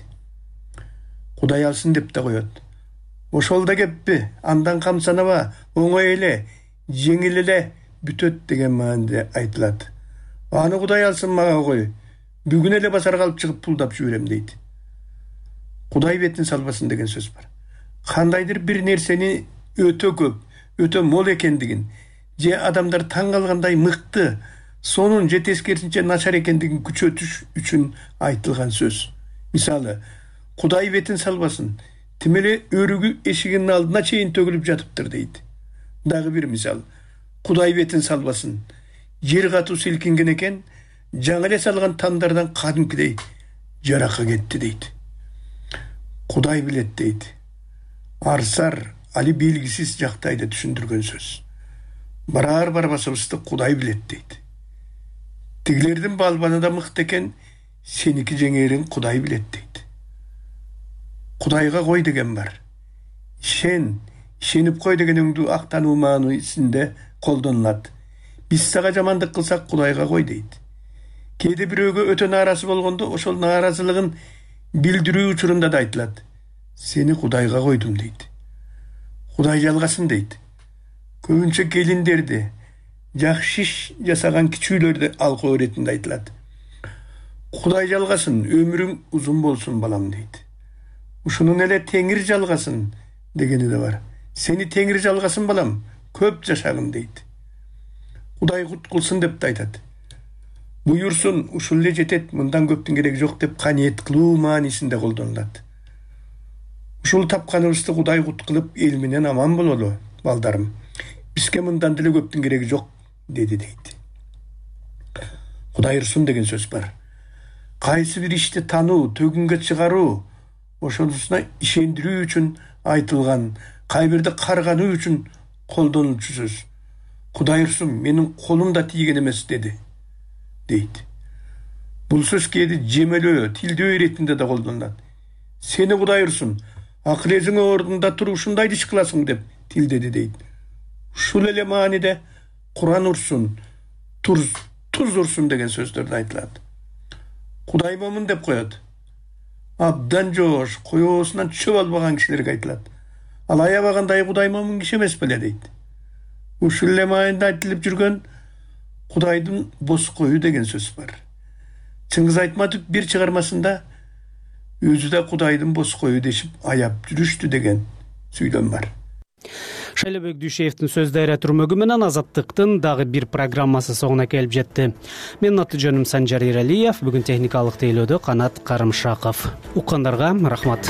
Кудай алсын деп да коет. Ошол да кеппи, андан камсанаба, оңой эле, жеңил эле бүтөт деген маанде айтылат. Аны Кудай алсын мага кой. Бүгүн эле базарга алып чыгып пулдап жиберем дейт. Кудай бетин салбасын деген сөз бар. Кандайдыр бир нерсени өтө көп, өтө мол экендигин, же адамдар таң калгандай мыкты, сонун же тескерисинче начар экендигин күчөтүш үчүн айтылган сөз. Мисалы, Кудай бетин салбасын, тим эле өрүгү эшигинин алдына чейин төгүлүп жатыптыр дейт. Дагы бир мисал, Кудай бетин салбасын, жер катуу силкинген экен, жаңы эле салган тамдардан кадимкидей жаракка кетти дейт. Кудай билет дейт. Арсар, али белгисиз жактайды түшүндүргөн сөз. Барар барбасыбызды Кудай билет дейт. Тигилердин балбаны да мыкты экен, сеники жеңерин Кудай билет дейт. Кудайга кой деген бар. Ишенип кой дегениңдү актануу маанисинде колдонулат. Биз сага жамандык кылсак Кудайга кой дейт. Кээде бирөөгө өтө нааразы болгондо ошол нааразылыгын билдирүү учурунда да айтылат. Сени Кудайга койдум дейт. Кудай жалгасын дейт. Көбүнчө келиндерди, жакшы иш жасаган кичүүлөрдү алкоо иретинде айтылат. Кудай жалгасын, өмүрүң узун болсун балам дейт. Ушунун эле Теңир жалгасын дегени да бар. Сени Теңир жалгасын балам, көп жашагын дейт. Кудай кут кылсын деп да айтат. Буйурсун, ушул эле жетет, мындан көптүн кереги жок деп каниет кылуу маанисинде колдонулат. Ушул тапканыбызды Кудай кут кылып эл менен аман бололу, балдарым. Бизге мындан деле көптүн кереги жок, деди дейт. Кудай ырсын деген сөз бар. Кайсы бир ишти тануу, төгүнгө чыгаруу, ошонусуна ишендирүү үчүн айтылган, кайбирди каргануу үчүн колдонулчу сөз. Кудай ырсын, менин колум да тийген эмес деди. Дейт. Бул сөз кээде жемелөө, тилдөө иретинде да колдонулат. Сени Кудай ырсын, акырезиң ордунда туруп ушундай иш кыласың деп тилдеди дейт. Ушул эле мааниде Куран урсун, туз урсун деген сөздөрдө айтылат. Кудай момун деп коет. Абдан жоош, коёосунан чөп албаган кишилерге айтылат. Ал аябагандай Кудай момун киши эмес беле дейт. Ушул эле мааниде айтылып жүргөн Кудайдын бос коюу деген сөз бар. Чыңгыз Айтматов бир чыгармасында өзү да Кудайдын боскою дешип аяп жүрүштү деген сүйлөм бар. Шайлебек Дүйшеевдин сөздөрү түрмөгү менен Азаттыктын дагы бир программасы соңуна келип жетти. Менин аты жөнүм Санжар Иралиев, бүгүн техникалык тейлөөдө Канат Карымшаков. Уккандарга рахмат.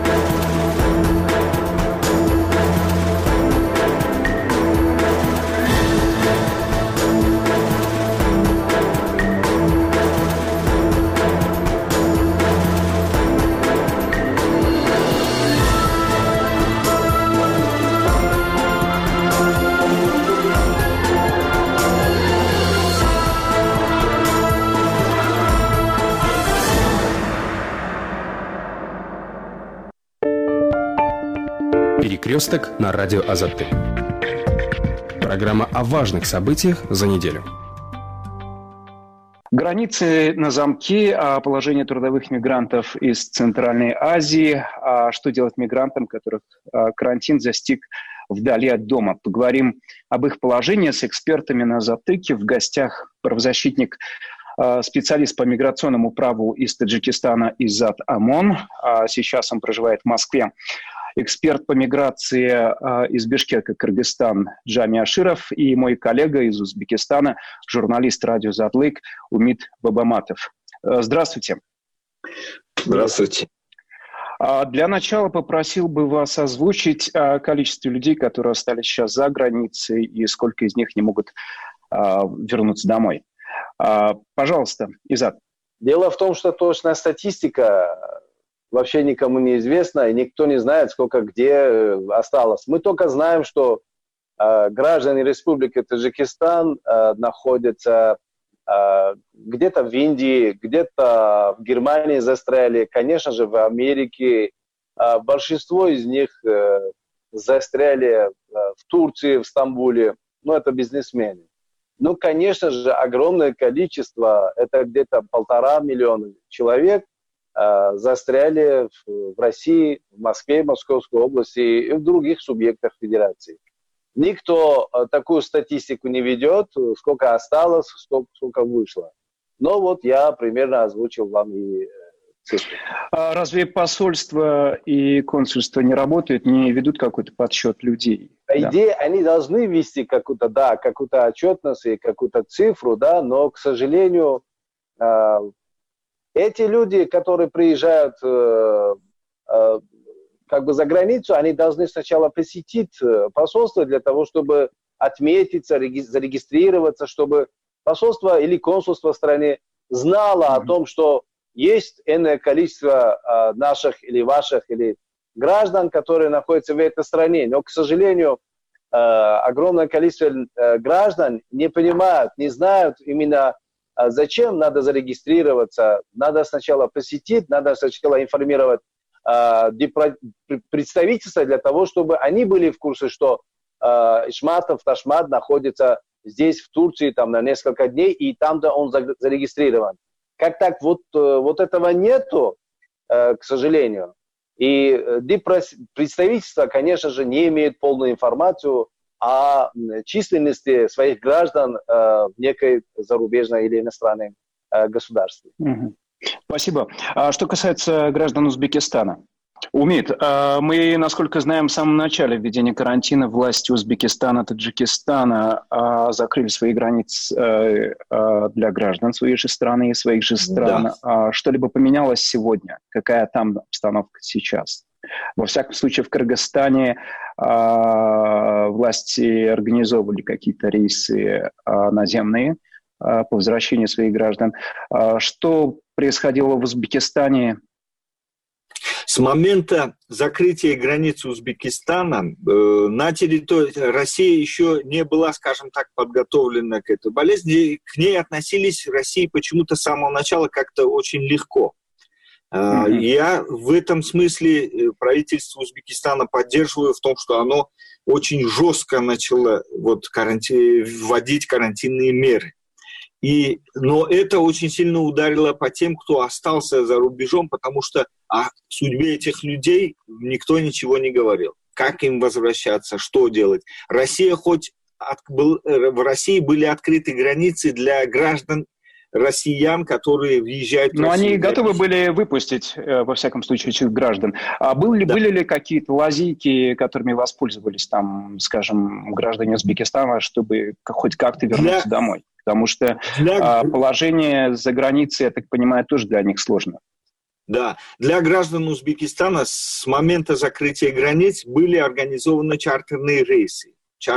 Перекресток на радио Азаттык. Программа о важных событиях за неделю. Границы на замке, положение трудовых мигрантов из Центральной Азии, что делать мигрантам, которых карантин застиг вдали от дома. Поговорим об их положении с экспертами на Азаттыке. В гостях правозащитник, специалист по миграционному праву из Таджикистана Иззат Амон. Сейчас он проживает в Москве. Эксперт по миграции из Бишкека, Кыргызстан, Джами Аширов, и мой коллега из Узбекистана, журналист радио Затлык Умит Бабаматов. Здравствуйте. Здравствуйте. Для начала попросил бы вас озвучить количество людей, которые остались сейчас за границей, и сколько из них не могут вернуться домой. Пожалуйста, Иззат. Дело в том, что точная статистика вообще никому не известна, и никто не знает, сколько где осталось. Мы только знаем, что граждане Республики Таджикистан находятся где-то в Индии, где-то в Германии застряли, конечно же, в Америке. Большинство из них застряли в Турции, в Стамбуле. Ну, это бизнесмены. Ну, конечно же, огромное количество, это где-то 1,5 миллиона человек, застряли в России, в Москве, Московской области и в других субъектах федерации. Никто такую статистику не ведет, сколько осталось, сколько вышло. Но вот я примерно озвучил вам и цифры. А разве посольства и консульства не работают, не ведут какой-то подсчет людей? По идее, они должны вести какую-то отчетность и какую-то цифру, да, но, к сожалению, эти люди, которые приезжают как бы за границу, они должны сначала посетить посольство для того, чтобы отметиться, зарегистрироваться, чтобы посольство или консульство в стране знало о том, что есть энное количество наших или ваших или граждан, которые находятся в этой стране. Но, к сожалению, огромное количество граждан не понимают, не знают именно, зачем надо зарегистрироваться. Надо сначала посетить, надо сначала информировать представительства для того, чтобы они были в курсе, что Ишматов, Ташмат находится здесь, в Турции, там, на несколько дней, и там-то он зарегистрирован. Как так? Вот этого нету, к сожалению. И представительства, конечно же, не имеют полную информацию о численности своих граждан в некой зарубежной или иностранной государстве. Спасибо. Что касается граждан Узбекистана. Умит, мы, насколько знаем, в самом начале введения карантина власти Узбекистана, Таджикистана закрыли свои границы для граждан своей же страны и своих же стран. Да. Что-либо поменялось сегодня? Какая там обстановка сейчас? Во всяком случае, в Кыргызстане власти организовывали какие-то рейсы наземные по возвращению своих граждан. Что происходило в Узбекистане? С момента закрытия границ Узбекистана на территории России еще не была, скажем так, подготовлена к этой болезни. К ней относились России почему-то с самого начала как-то очень легко. Я в этом смысле правительство Узбекистана поддерживаю в том, что оно очень жестко начало вводить карантинные меры. Но это очень сильно ударило по тем, кто остался за рубежом, потому что о судьбе этих людей никто ничего не говорил. Как им возвращаться, что делать. В России были открыты границы для граждан россиян, которые въезжают в Россию. Но они готовы были выпустить, во всяком случае, этих граждан. А были ли какие-то лазейки, которыми воспользовались, там, скажем, граждане Узбекистана, чтобы хоть как-то вернуться домой? Потому что положение за границей, я так понимаю, тоже для них сложно. Да, для граждан Узбекистана с момента закрытия границ были организованы чартерные рейсы.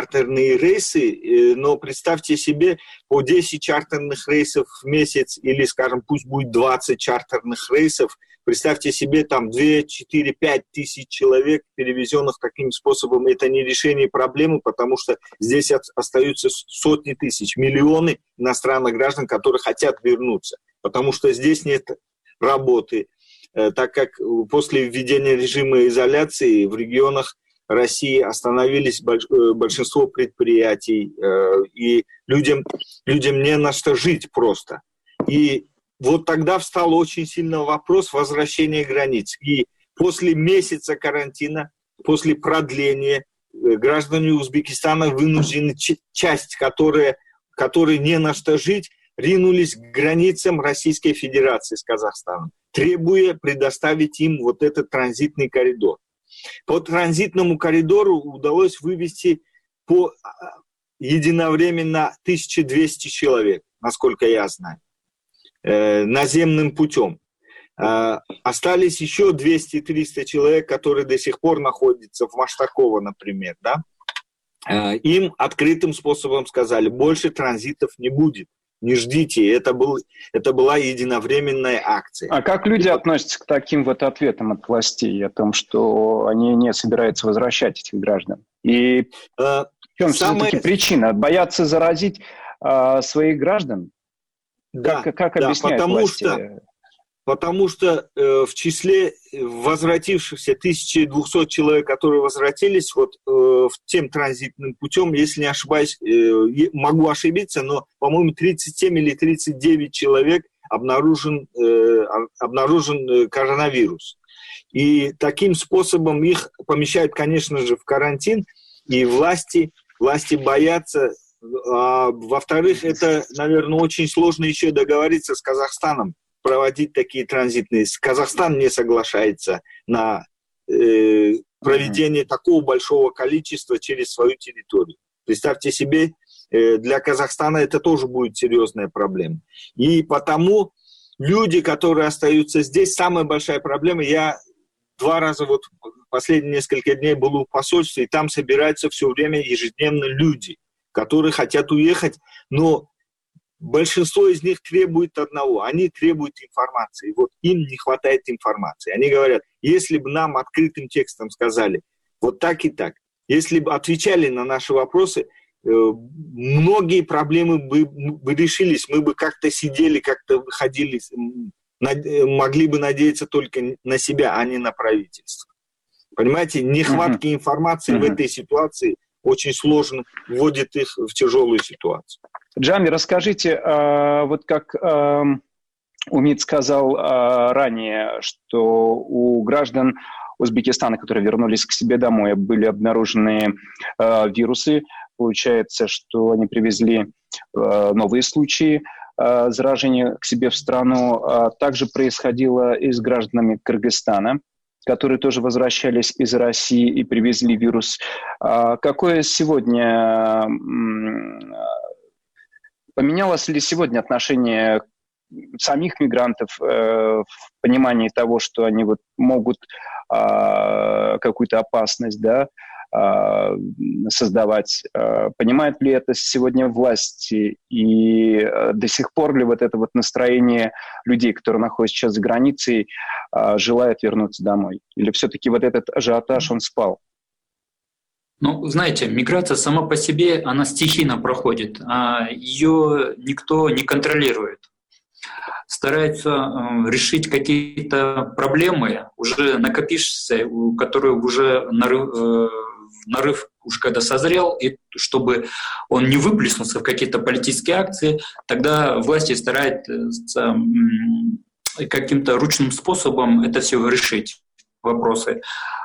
Но представьте себе, по 10 чартерных рейсов в месяц, или, скажем, пусть будет 20 чартерных рейсов, представьте себе, там 2, 4, 5 тысяч человек, перевезенных таким способом. Это не решение проблемы, потому что здесь остаются сотни тысяч, миллионы иностранных граждан, которые хотят вернуться, потому что здесь нет работы, так как после введения режима изоляции в регионах России остановились большинство предприятий, и людям не на что жить просто. И вот тогда встал очень сильный вопрос возвращения границ. И после месяца карантина, после продления, граждане Узбекистана вынуждены, часть, которые не на что жить, ринулись к границам Российской Федерации с Казахстаном, требуя предоставить им вот этот транзитный коридор. По транзитному коридору удалось вывести единовременно 1200 человек, насколько я знаю, наземным путем. Остались еще 200-300 человек, которые до сих пор находятся в Маштаково, например. Да? Им открытым способом сказали, больше транзитов не будет. Не ждите, это была единовременная акция. А как люди относятся к таким вот ответам от властей о том, что они не собираются возвращать этих граждан? И в чем все-таки причина? Боятся заразить своих граждан? Да, как объясняют власти? Потому что в числе возвратившихся 1200 человек, которые возвратились тем транзитным путем, если не ошибаюсь, могу ошибиться, но, по-моему, 37 или 39 человек обнаружен коронавирус. И таким способом их помещают, конечно же, в карантин, и власти боятся. А, во-вторых, это, наверное, очень сложно еще договориться с Казахстаном, проводить такие транзитные. Казахстан не соглашается на проведение такого большого количества через свою территорию. Представьте себе, для Казахстана это тоже будет серьезная проблема. И потому люди, которые остаются здесь, самая большая проблема. Я 2 раза последние несколько дней был у посольства, и там собираются все время ежедневно люди, которые хотят уехать, но большинство из них требует одного. Они требуют информации. Вот им не хватает информации. Они говорят, если бы нам открытым текстом сказали вот так и так, если бы отвечали на наши вопросы, многие проблемы бы решились. Мы бы как-то сидели, как-то ходили, могли бы надеяться только на себя, а не на правительство. Понимаете, нехватка информации в этой ситуации очень сложно вводит их в тяжелую ситуацию. Джами, расскажите, вот как Умид сказал ранее, что у граждан Узбекистана, которые вернулись к себе домой, были обнаружены вирусы. Получается, что они привезли новые случаи заражения к себе в страну. Также происходило и с гражданами Кыргызстана, которые тоже возвращались из России и привезли вирус. Какое сегодня... Поменялось ли сегодня отношение самих мигрантов в понимании того, что они могут какую-то опасность, да, создавать? Понимают ли это сегодня власти? И до сих пор ли это настроение людей, которые находятся сейчас за границей, желают вернуться домой? Или все-таки этот ажиотаж, он спал? Ну, знаете, миграция сама по себе, она стихийно проходит, а ее никто не контролирует. Стараются решить какие-то проблемы, уже накопившиеся, которые уже нарыв уж когда созрел, и чтобы он не выплеснулся в какие-то политические акции, тогда власти стараются каким-то ручным способом это все решить, вопросы.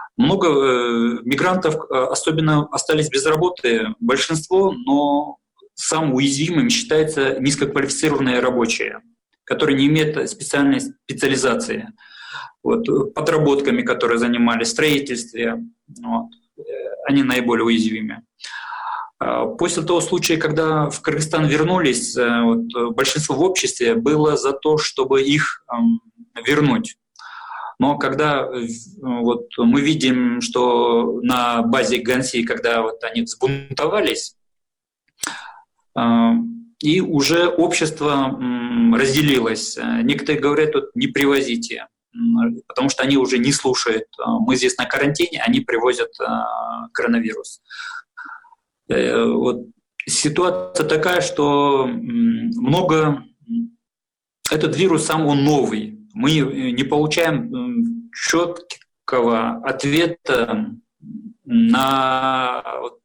Много мигрантов особенно остались без работы, большинство, но самым уязвимым считаются низкоквалифицированные рабочие, которые не имеют специальной специализации, вот, подработками, которые занимались, в строительстве. Вот, они наиболее уязвимы. После того случая, когда в Кыргызстан вернулись, вот, большинство в обществе было за то, чтобы их вернуть. Но когда вот, мы видим, что на базе Ганси, когда вот они взбунтовались, и уже общество разделилось. Некоторые говорят, вот, не привозите, потому что они уже не слушают. Мы здесь на карантине, они привозят коронавирус. Вот ситуация такая, что этот вирус сам он новый. Мы не получаем четкого ответа на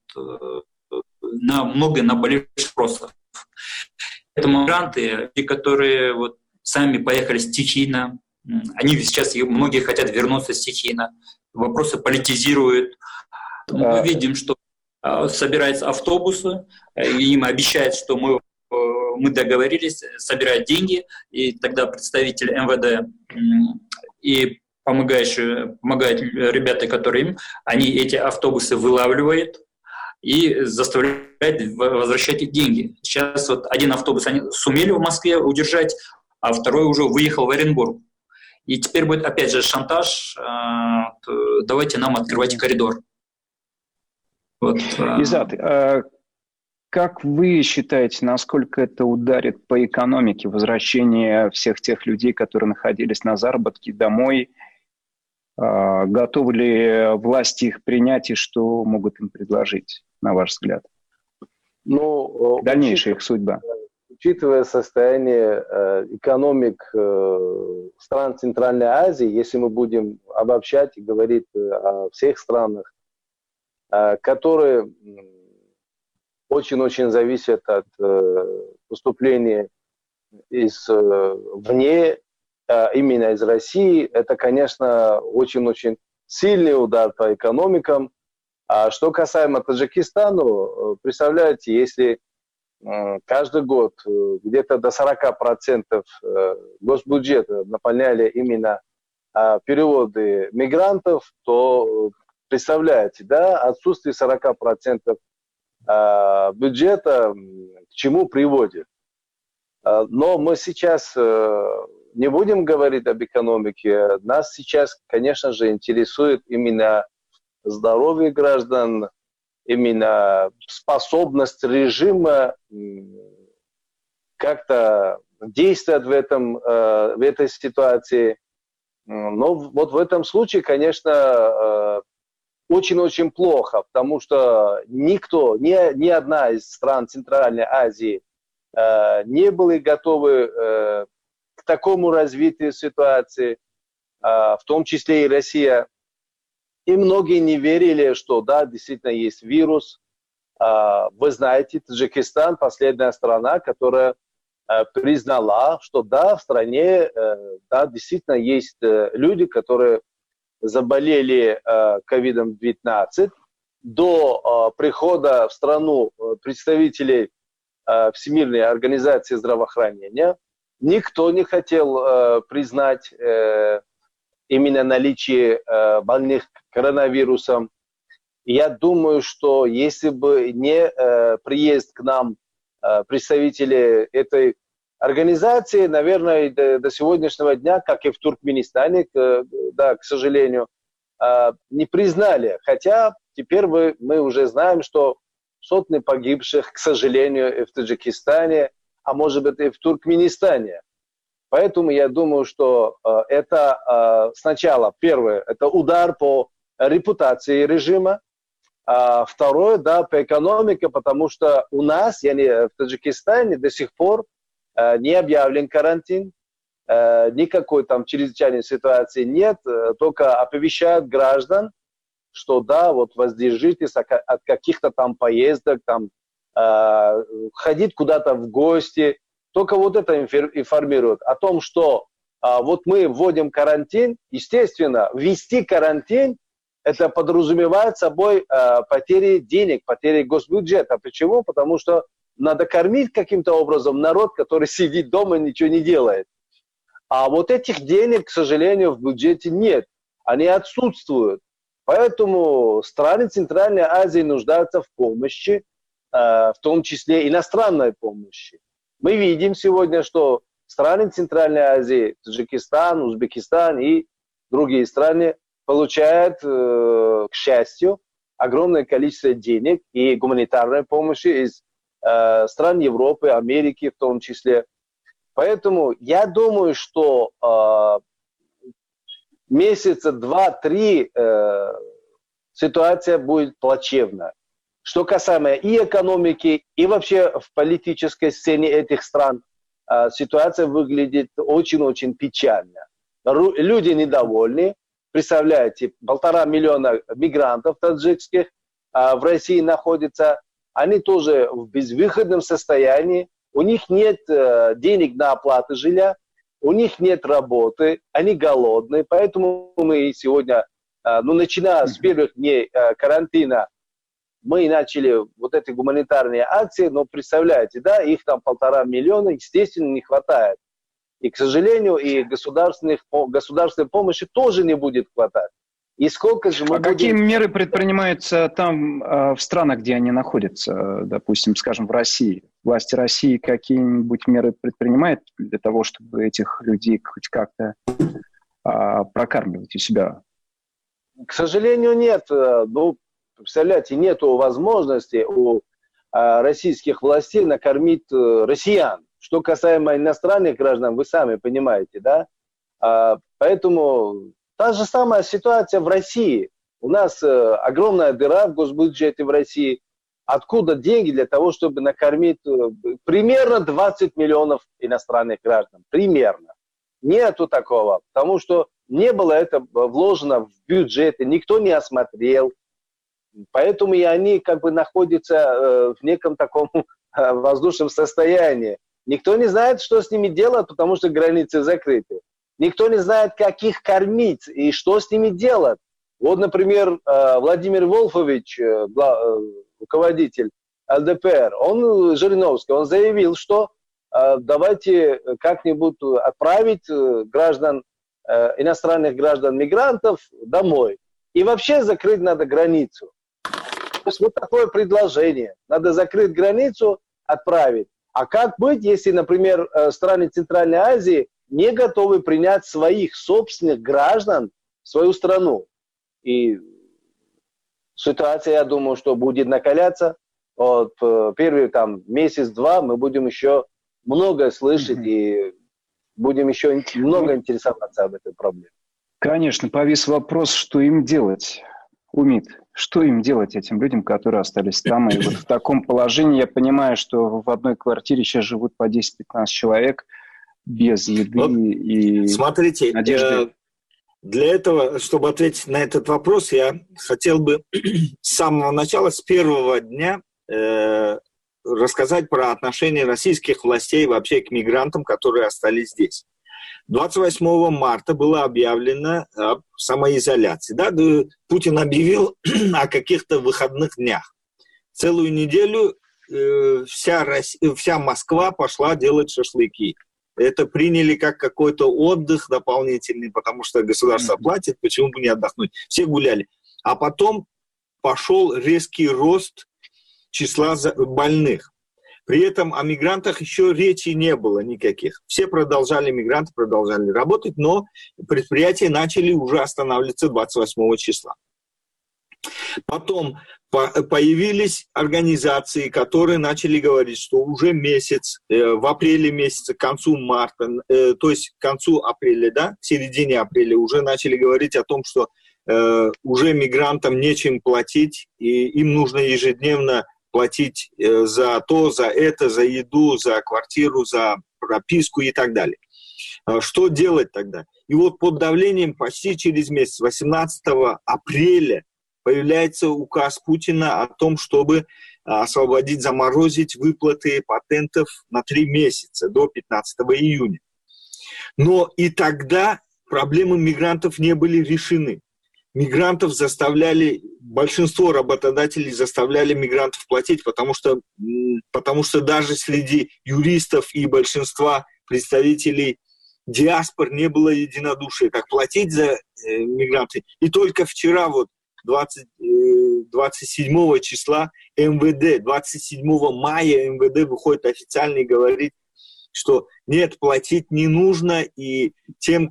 много наболевших вопросов. Поэтому мигранты, которые вот сами поехали стихийно, они сейчас многие хотят вернуться стихийно, вопросы политизируют. Мы видим, что собираются автобусы, и им обещают, что мы договорились, собирать деньги, и тогда представитель МВД и помогают ребята, которые им, они эти автобусы вылавливают и заставляют возвращать их деньги. Сейчас вот один автобус они сумели в Москве удержать, а второй уже выехал в Оренбург. И теперь будет опять же шантаж, давайте нам открывать коридор. Вот. Изат, как вы считаете, насколько это ударит по экономике, возвращение всех тех людей, которые находились на заработке, домой? Готовы ли власти их принять и что могут им предложить, на ваш взгляд? Дальнейшая их судьба. Учитывая состояние экономик стран Центральной Азии, если мы будем обобщать и говорить о всех странах, которые очень-очень зависят от поступления извне, именно из России, это, конечно, очень-очень сильный удар по экономикам. А что касаемо Таджикистана, представляете, если каждый год где-то до 40% госбюджета наполняли именно переводы мигрантов, то представляете, да, отсутствие 40% бюджета к чему приводит. Но мы сейчас не будем говорить об экономике. Нас сейчас, конечно же, интересует именно здоровье граждан, именно способность режима как-то действовать в этой ситуации. Но вот в этом случае, конечно, очень-очень плохо, потому что ни одна из стран Центральной Азии не были готовы к такому развитию ситуации, в том числе и Россия. И многие не верили, что да, действительно есть вирус. Вы знаете, Таджикистан – последняя страна, которая признала, что да, в стране да, действительно есть люди, которые заболели COVID-19. До прихода в страну представителей Всемирной организации здравоохранения никто не хотел признать именно наличие больных коронавирусом. Я думаю, что если бы не приезд к нам представителей этой организации, наверное, до сегодняшнего дня, как и в Туркменистане, да, к сожалению, не признали. Хотя теперь мы уже знаем, что сотни погибших, к сожалению, и в Таджикистане, а может быть и в Туркменистане. Поэтому я думаю, что это сначала, первое, это удар по репутации режима, второе, да, по экономике, потому что у нас, в Таджикистане до сих пор не объявлен карантин, никакой там чрезвычайной ситуации нет, только оповещают граждан, что да, вот воздержитесь от каких-то там поездок, там, ходить куда-то в гости. Только вот это информирует о том, что вот мы вводим карантин. Естественно, ввести карантин, это подразумевает собой потери денег, потери госбюджета. Почему? Потому что надо кормить каким-то образом народ, который сидит дома и ничего не делает. А вот этих денег, к сожалению, в бюджете нет. Они отсутствуют. Поэтому страны Центральной Азии нуждаются в помощи, в том числе иностранной помощи. Мы видим сегодня, что страны Центральной Азии, Таджикистан, Узбекистан и другие страны получают, к счастью, огромное количество денег и гуманитарной помощи из стран Европы, Америки в том числе. Поэтому я думаю, что месяца 2-3 ситуация будет плачевна. Что касаемо и экономики, и вообще в политической сцене этих стран, ситуация выглядит очень-очень печально. Люди недовольны. Представляете, 1,5 миллиона мигрантов таджикских в России находятся. Они тоже в безвыходном состоянии. У них нет денег на оплату жилья, у них нет работы, они голодные. Поэтому мы сегодня, начиная с первых дней карантина, мы начали вот эти гуманитарные акции, но представляете, да, их там 1,5 миллиона, естественно, не хватает. И, к сожалению, и государственной помощи тоже не будет хватать. И сколько же мы какие меры предпринимаются там, в странах, где они находятся, допустим, скажем, в России? Власти России какие-нибудь меры предпринимают для того, чтобы этих людей хоть как-то прокармливать у себя? К сожалению, нет. Представляете, нет возможности у российских властей накормить россиян. Что касаемо иностранных граждан, вы сами понимаете, да? Поэтому та же самая ситуация в России. У нас огромная дыра в госбюджете в России. Откуда деньги для того, чтобы накормить примерно 20 миллионов иностранных граждан? Примерно. Нету такого, потому что не было это вложено в бюджет, никто не осмотрел. Поэтому и они как бы находятся в неком таком воздушном состоянии. Никто не знает, что с ними делать, потому что границы закрыты. Никто не знает, как их кормить и что с ними делать. Вот, например, Владимир Вольфович, руководитель ЛДПР, Жириновский, он заявил, что давайте как-нибудь отправить иностранных граждан-мигрантов домой. И вообще закрыть надо границу. То есть вот такое предложение. Надо закрыть границу, отправить. А как быть, если, например, страны Центральной Азии не готовы принять своих собственных граждан в свою страну? И ситуация, я думаю, что будет накаляться. Вот, первый месяц-два мы будем еще много слышать и будем еще много интересоваться об этой проблеме. Конечно, повис вопрос, что им делать. Умит, что им делать этим людям, которые остались там? И вот в таком положении я понимаю, что в одной квартире сейчас живут по 10-15 человек без еды и смотрите, надежды. Для этого, чтобы ответить на этот вопрос, я хотел бы с самого начала, с первого дня рассказать про отношение российских властей вообще к мигрантам, которые остались здесь. 28 марта было объявлено о самоизоляции. Да? Путин объявил о каких-то выходных днях. Целую неделю вся Москва пошла делать шашлыки. Это приняли как какой-то отдых дополнительный, потому что государство платит, почему бы не отдохнуть. Все гуляли. А потом пошел резкий рост числа больных. При этом о мигрантах еще речи не было никаких. Мигранты продолжали работать, но предприятия начали уже останавливаться 28 числа. Потом появились организации, которые начали говорить, что уже в апреле месяце, к концу марта, то есть к концу апреля, да, к середине апреля уже начали говорить о том, что уже мигрантам нечем платить, и им нужно ежедневно платить за то, за это, за еду, за квартиру, за прописку и так далее. Что делать тогда? И вот под давлением почти через месяц, 18 апреля, появляется указ Путина о том, чтобы заморозить выплаты патентов на 3 месяца, до 15 июня. Но и тогда проблемы мигрантов не были решены. мигрантов заставляли, большинство работодателей заставляли мигрантов платить, потому что даже среди юристов и большинства представителей диаспор не было единодушия, как платить за мигранты. И только вчера, 27 числа МВД, 27 мая МВД выходит официально и говорит, что нет, платить не нужно, и тем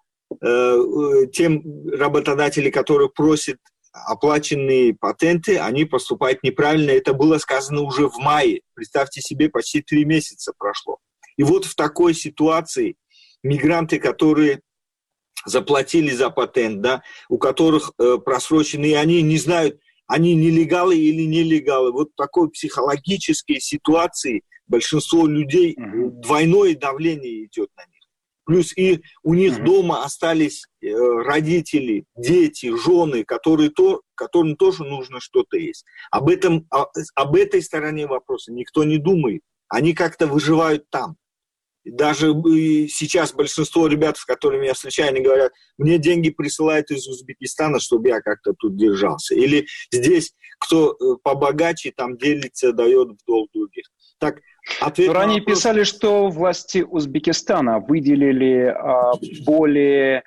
работодатели, которые просят оплаченные патенты, они поступают неправильно. Это было сказано уже в мае. Представьте себе, почти 3 месяца прошло. И вот в такой ситуации мигранты, которые заплатили за патент, да, у которых просроченные, они не знают, они нелегалы или нелегалы. Вот в такой психологической ситуации большинство людей, двойное давление идет на них. Плюс и у них дома остались родители, дети, жены, которым тоже нужно что-то есть. Об этой стороне вопроса никто не думает. Они как-то выживают там. Даже сейчас большинство ребят, с которыми я встречаю, они говорят, мне деньги присылают из Узбекистана, чтобы я как-то тут держался. Или здесь кто побогаче, там делится, дает в долг других. Так, ранее писали, что власти Узбекистана выделили более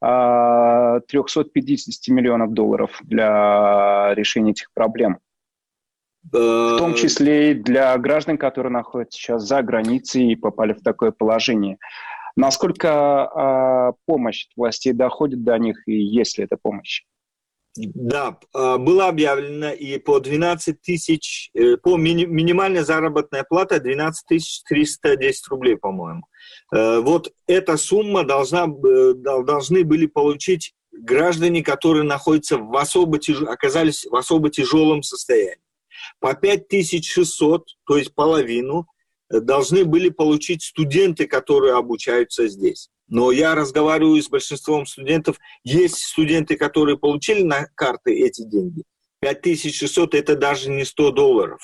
350 миллионов долларов для решения этих проблем. В том числе и для граждан, которые находятся сейчас за границей и попали в такое положение. Насколько помощь властей доходит до них, и есть ли эта помощь? Да, было объявлено, и по 12 тысяч, минимальная заработная плата 12 310 рублей, по-моему. Вот эта сумма должны были получить граждане, которые находятся оказались в особо тяжелом состоянии. По 5600, то есть половину, должны были получить студенты, которые обучаются здесь. Но я разговариваю с большинством студентов. Есть студенты, которые получили на карты эти деньги. 5600 – это даже не $100.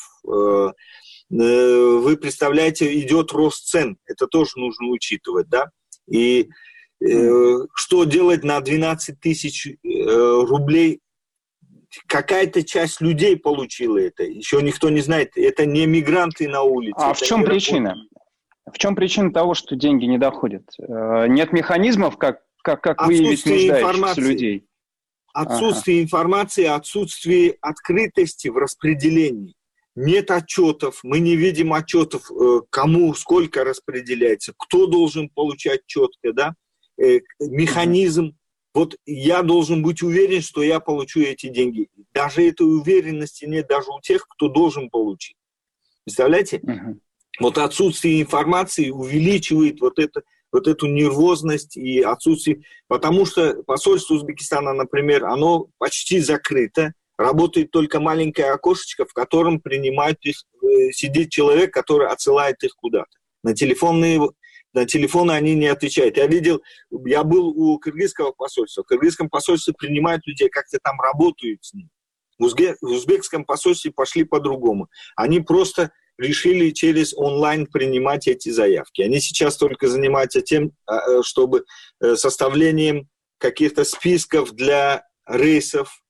Вы представляете, идет рост цен. Это тоже нужно учитывать, да? И что делать на 12 тысяч рублей? Какая-то часть людей получила это. Еще никто не знает. Это не мигранты на улице. А в чем причина? В чем причина того, что деньги не доходят? Нет механизмов, как выявить нуждающихся людей? Отсутствие информации, отсутствие открытости в распределении. Нет отчетов, мы не видим отчетов, кому сколько распределяется, кто должен получать четко, да? Механизм. Вот я должен быть уверен, что я получу эти деньги. Даже этой уверенности нет даже у тех, кто должен получить. Представляете? Вот отсутствие информации увеличивает вот эту нервозность и отсутствие... Потому что посольство Узбекистана, например, оно почти закрыто. Работает только маленькое окошечко, в котором принимают их... Сидит человек, который отсылает их куда-то. На телефоны они не отвечают. Я был у кыргызского посольства. В кыргызском посольстве принимают людей, как-то там работают с ними. В узбекском посольстве пошли по-другому. Они просто решили через онлайн принимать эти заявки. Они сейчас только занимаются тем, чтобы составлением каких-то списков для рейсов,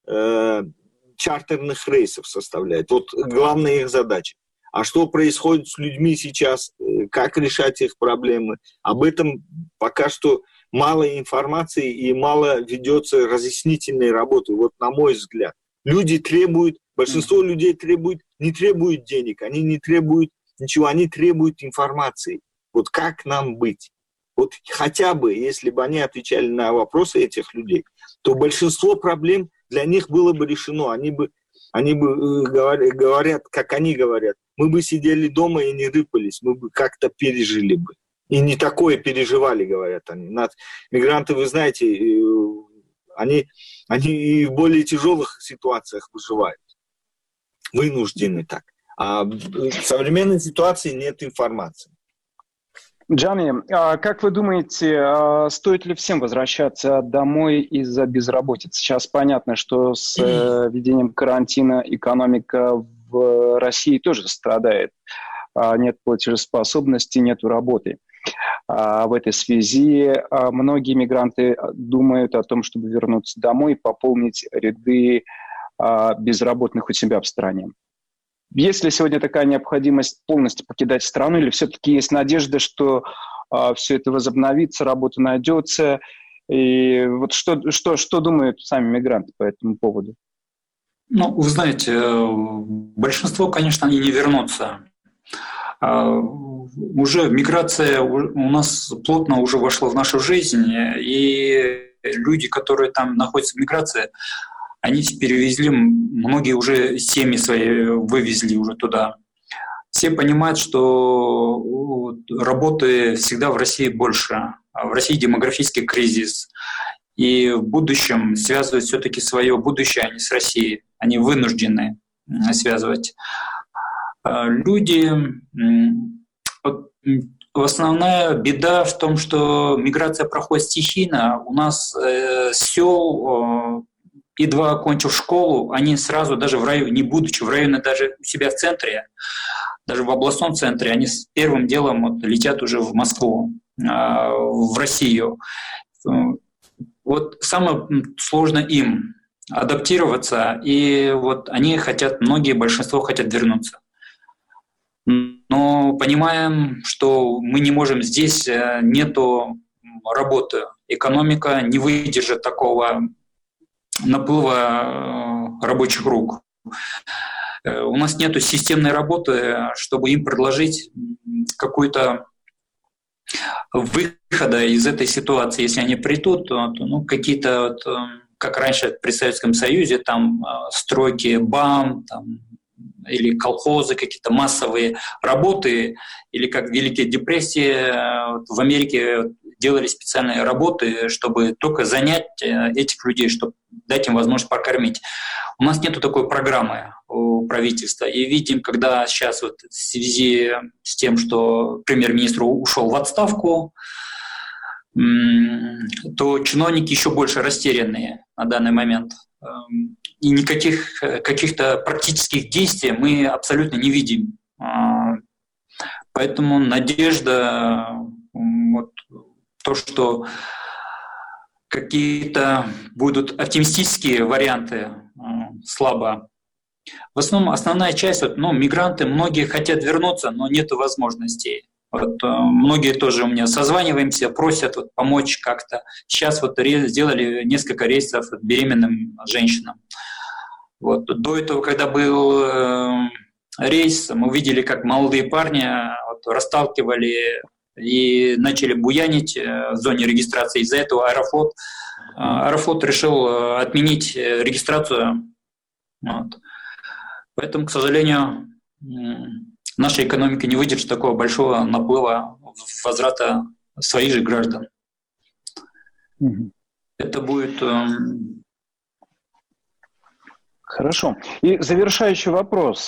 чартерных рейсов составляют. Вот главная их задача. А что происходит с людьми сейчас, как решать их проблемы, об этом пока что мало информации и мало ведется разъяснительной работы, вот на мой взгляд. Люди требуют, большинство людей не требуют денег, они не требуют ничего, они требуют информации. Вот как нам быть? Вот хотя бы, если бы они отвечали на вопросы этих людей, то большинство проблем для них было бы решено. Они бы говорят, как они говорят, мы бы сидели дома и не рыпались, мы бы как-то пережили бы. И не такое переживали, говорят они. Мигранты, вы знаете, они и в более тяжелых ситуациях выживают. Вынуждены так. А в современной ситуации нет информации. Джани, как вы думаете, стоит ли всем возвращаться домой из-за безработицы? Сейчас понятно, что с введением карантина экономика в России тоже страдает. Нет платежеспособности, нет работы. В этой связи многие мигранты думают о том, чтобы вернуться домой и пополнить ряды безработных у себя в стране. Есть ли сегодня такая необходимость полностью покидать страну, или все-таки есть надежда, что все это возобновится, работа найдется? И вот что думают сами мигранты по этому поводу? Ну, вы знаете, большинство, конечно, они не вернутся. Уже миграция у нас плотно уже вошла в нашу жизнь, и люди, которые там находятся в миграции, они перевезли, многие уже семьи свои вывезли уже туда. Все понимают, что работы всегда в России больше. В России демографический кризис. И в будущем связывать все-таки свое будущее, а не с Россией. Они вынуждены связывать. Люди... Основная беда в том, что миграция проходит стихийно. У нас сел, едва окончив школу, они сразу, даже в районе, не будучи в районе, даже у себя в центре, даже в областном центре, они с первым делом летят уже в Москву, в Россию. Вот самое сложное им адаптироваться, и вот они хотят, большинство хотят вернуться. Но понимаем, что мы не можем, здесь нету работы. Экономика не выдержит такого наплыва рабочих рук. У нас нету системной работы, чтобы им предложить какой-то выхода из этой ситуации. Если они придут, то какие-то, как раньше при Советском Союзе, там стройки БАМ, там, или колхозы, какие-то массовые работы, или как в Великой депрессии в Америке делали специальные работы, чтобы только занять этих людей, чтобы дать им возможность покормить. У нас нету такой программы у правительства. И видим, когда сейчас в связи с тем, что премьер-министр ушел в отставку, то чиновники еще больше растерянные на данный момент. И никаких каких-то практических действий мы абсолютно не видим. Поэтому надежда, то, что какие-то будут оптимистические варианты, слабо. В основном основная часть, мигранты, многие хотят вернуться, но нет возможностей. Многие тоже у меня созваниваемся, просят помочь как-то. Сейчас сделали несколько рейсов беременным женщинам. До этого, когда был рейс, мы видели, как молодые парни расталкивали и начали буянить в зоне регистрации. Из-за этого Аэрофлот решил отменить регистрацию. Поэтому, к сожалению, наша экономика не выдержит такого большого наплыва возврата своих же граждан. Это будет... Хорошо. И завершающий вопрос.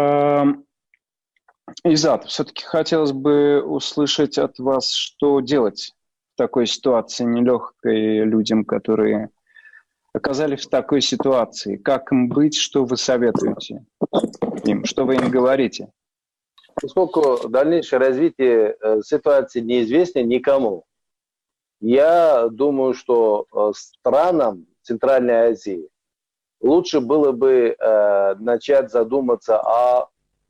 Изат, все-таки хотелось бы услышать от вас, что делать в такой ситуации нелегкой людям, которые оказались в такой ситуации. Как им быть, что вы советуете им, что вы им говорите? Поскольку дальнейшее развитие ситуации неизвестно никому, я думаю, что странам Центральной Азии лучше было бы начать задуматься о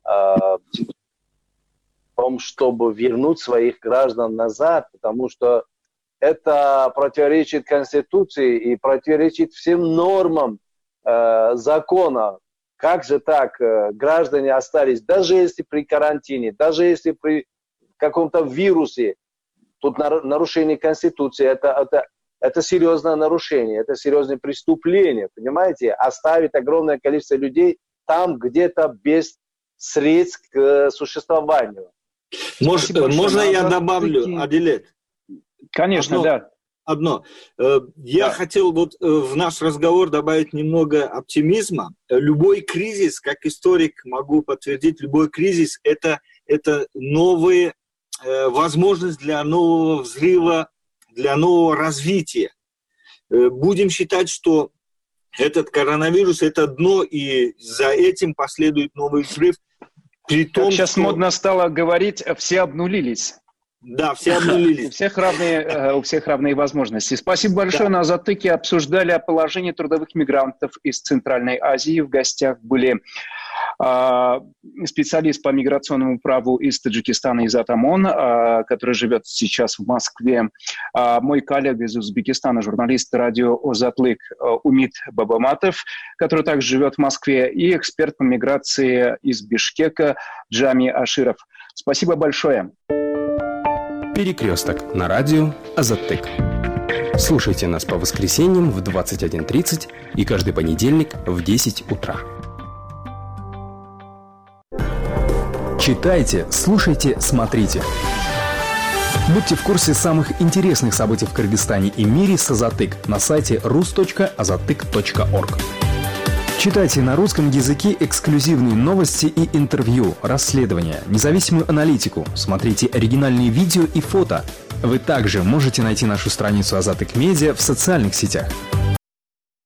том, чтобы вернуть своих граждан назад, потому что это противоречит Конституции и противоречит всем нормам закона. Как же так граждане остались, даже если при карантине, даже если при каком-то вирусе, тут нарушение Конституции, это серьезное нарушение, это серьезное преступление, понимаете? Оставить огромное количество людей там где-то без средств к существованию. Можно я добавлю, Адилет? Конечно, Одно. Я хотел в наш разговор добавить немного оптимизма. Любой кризис, как историк могу подтвердить, любой кризис – это новая возможность для нового взрыва, для нового развития. Будем считать, что этот коронавирус – это дно, и за этим последует новый взрыв. При том, сейчас модно стало говорить, все обнулились. Да, все обнулились. У всех равные возможности. Спасибо большое. На Азаттыке обсуждали положение трудовых мигрантов из Центральной Азии. В гостях были специалист по миграционному праву из Таджикистана Изат Амон, который живет сейчас в Москве, мой коллега из Узбекистана, журналист радио Озатлык Умит Бабаматов, который также живет в Москве, и эксперт по миграции из Бишкека Джами Аширов. Спасибо большое. Перекресток на радио Азаттык. Слушайте нас по воскресеньям в 21:30 и каждый понедельник в 10 утра. Читайте, слушайте, смотрите. Будьте в курсе самых интересных событий в Кыргызстане и мире с Азаттык на сайте rus.azattyk.org. Читайте на русском языке эксклюзивные новости и интервью, расследования, независимую аналитику, смотрите оригинальные видео и фото. Вы также можете найти нашу страницу Азаттык Медиа в социальных сетях.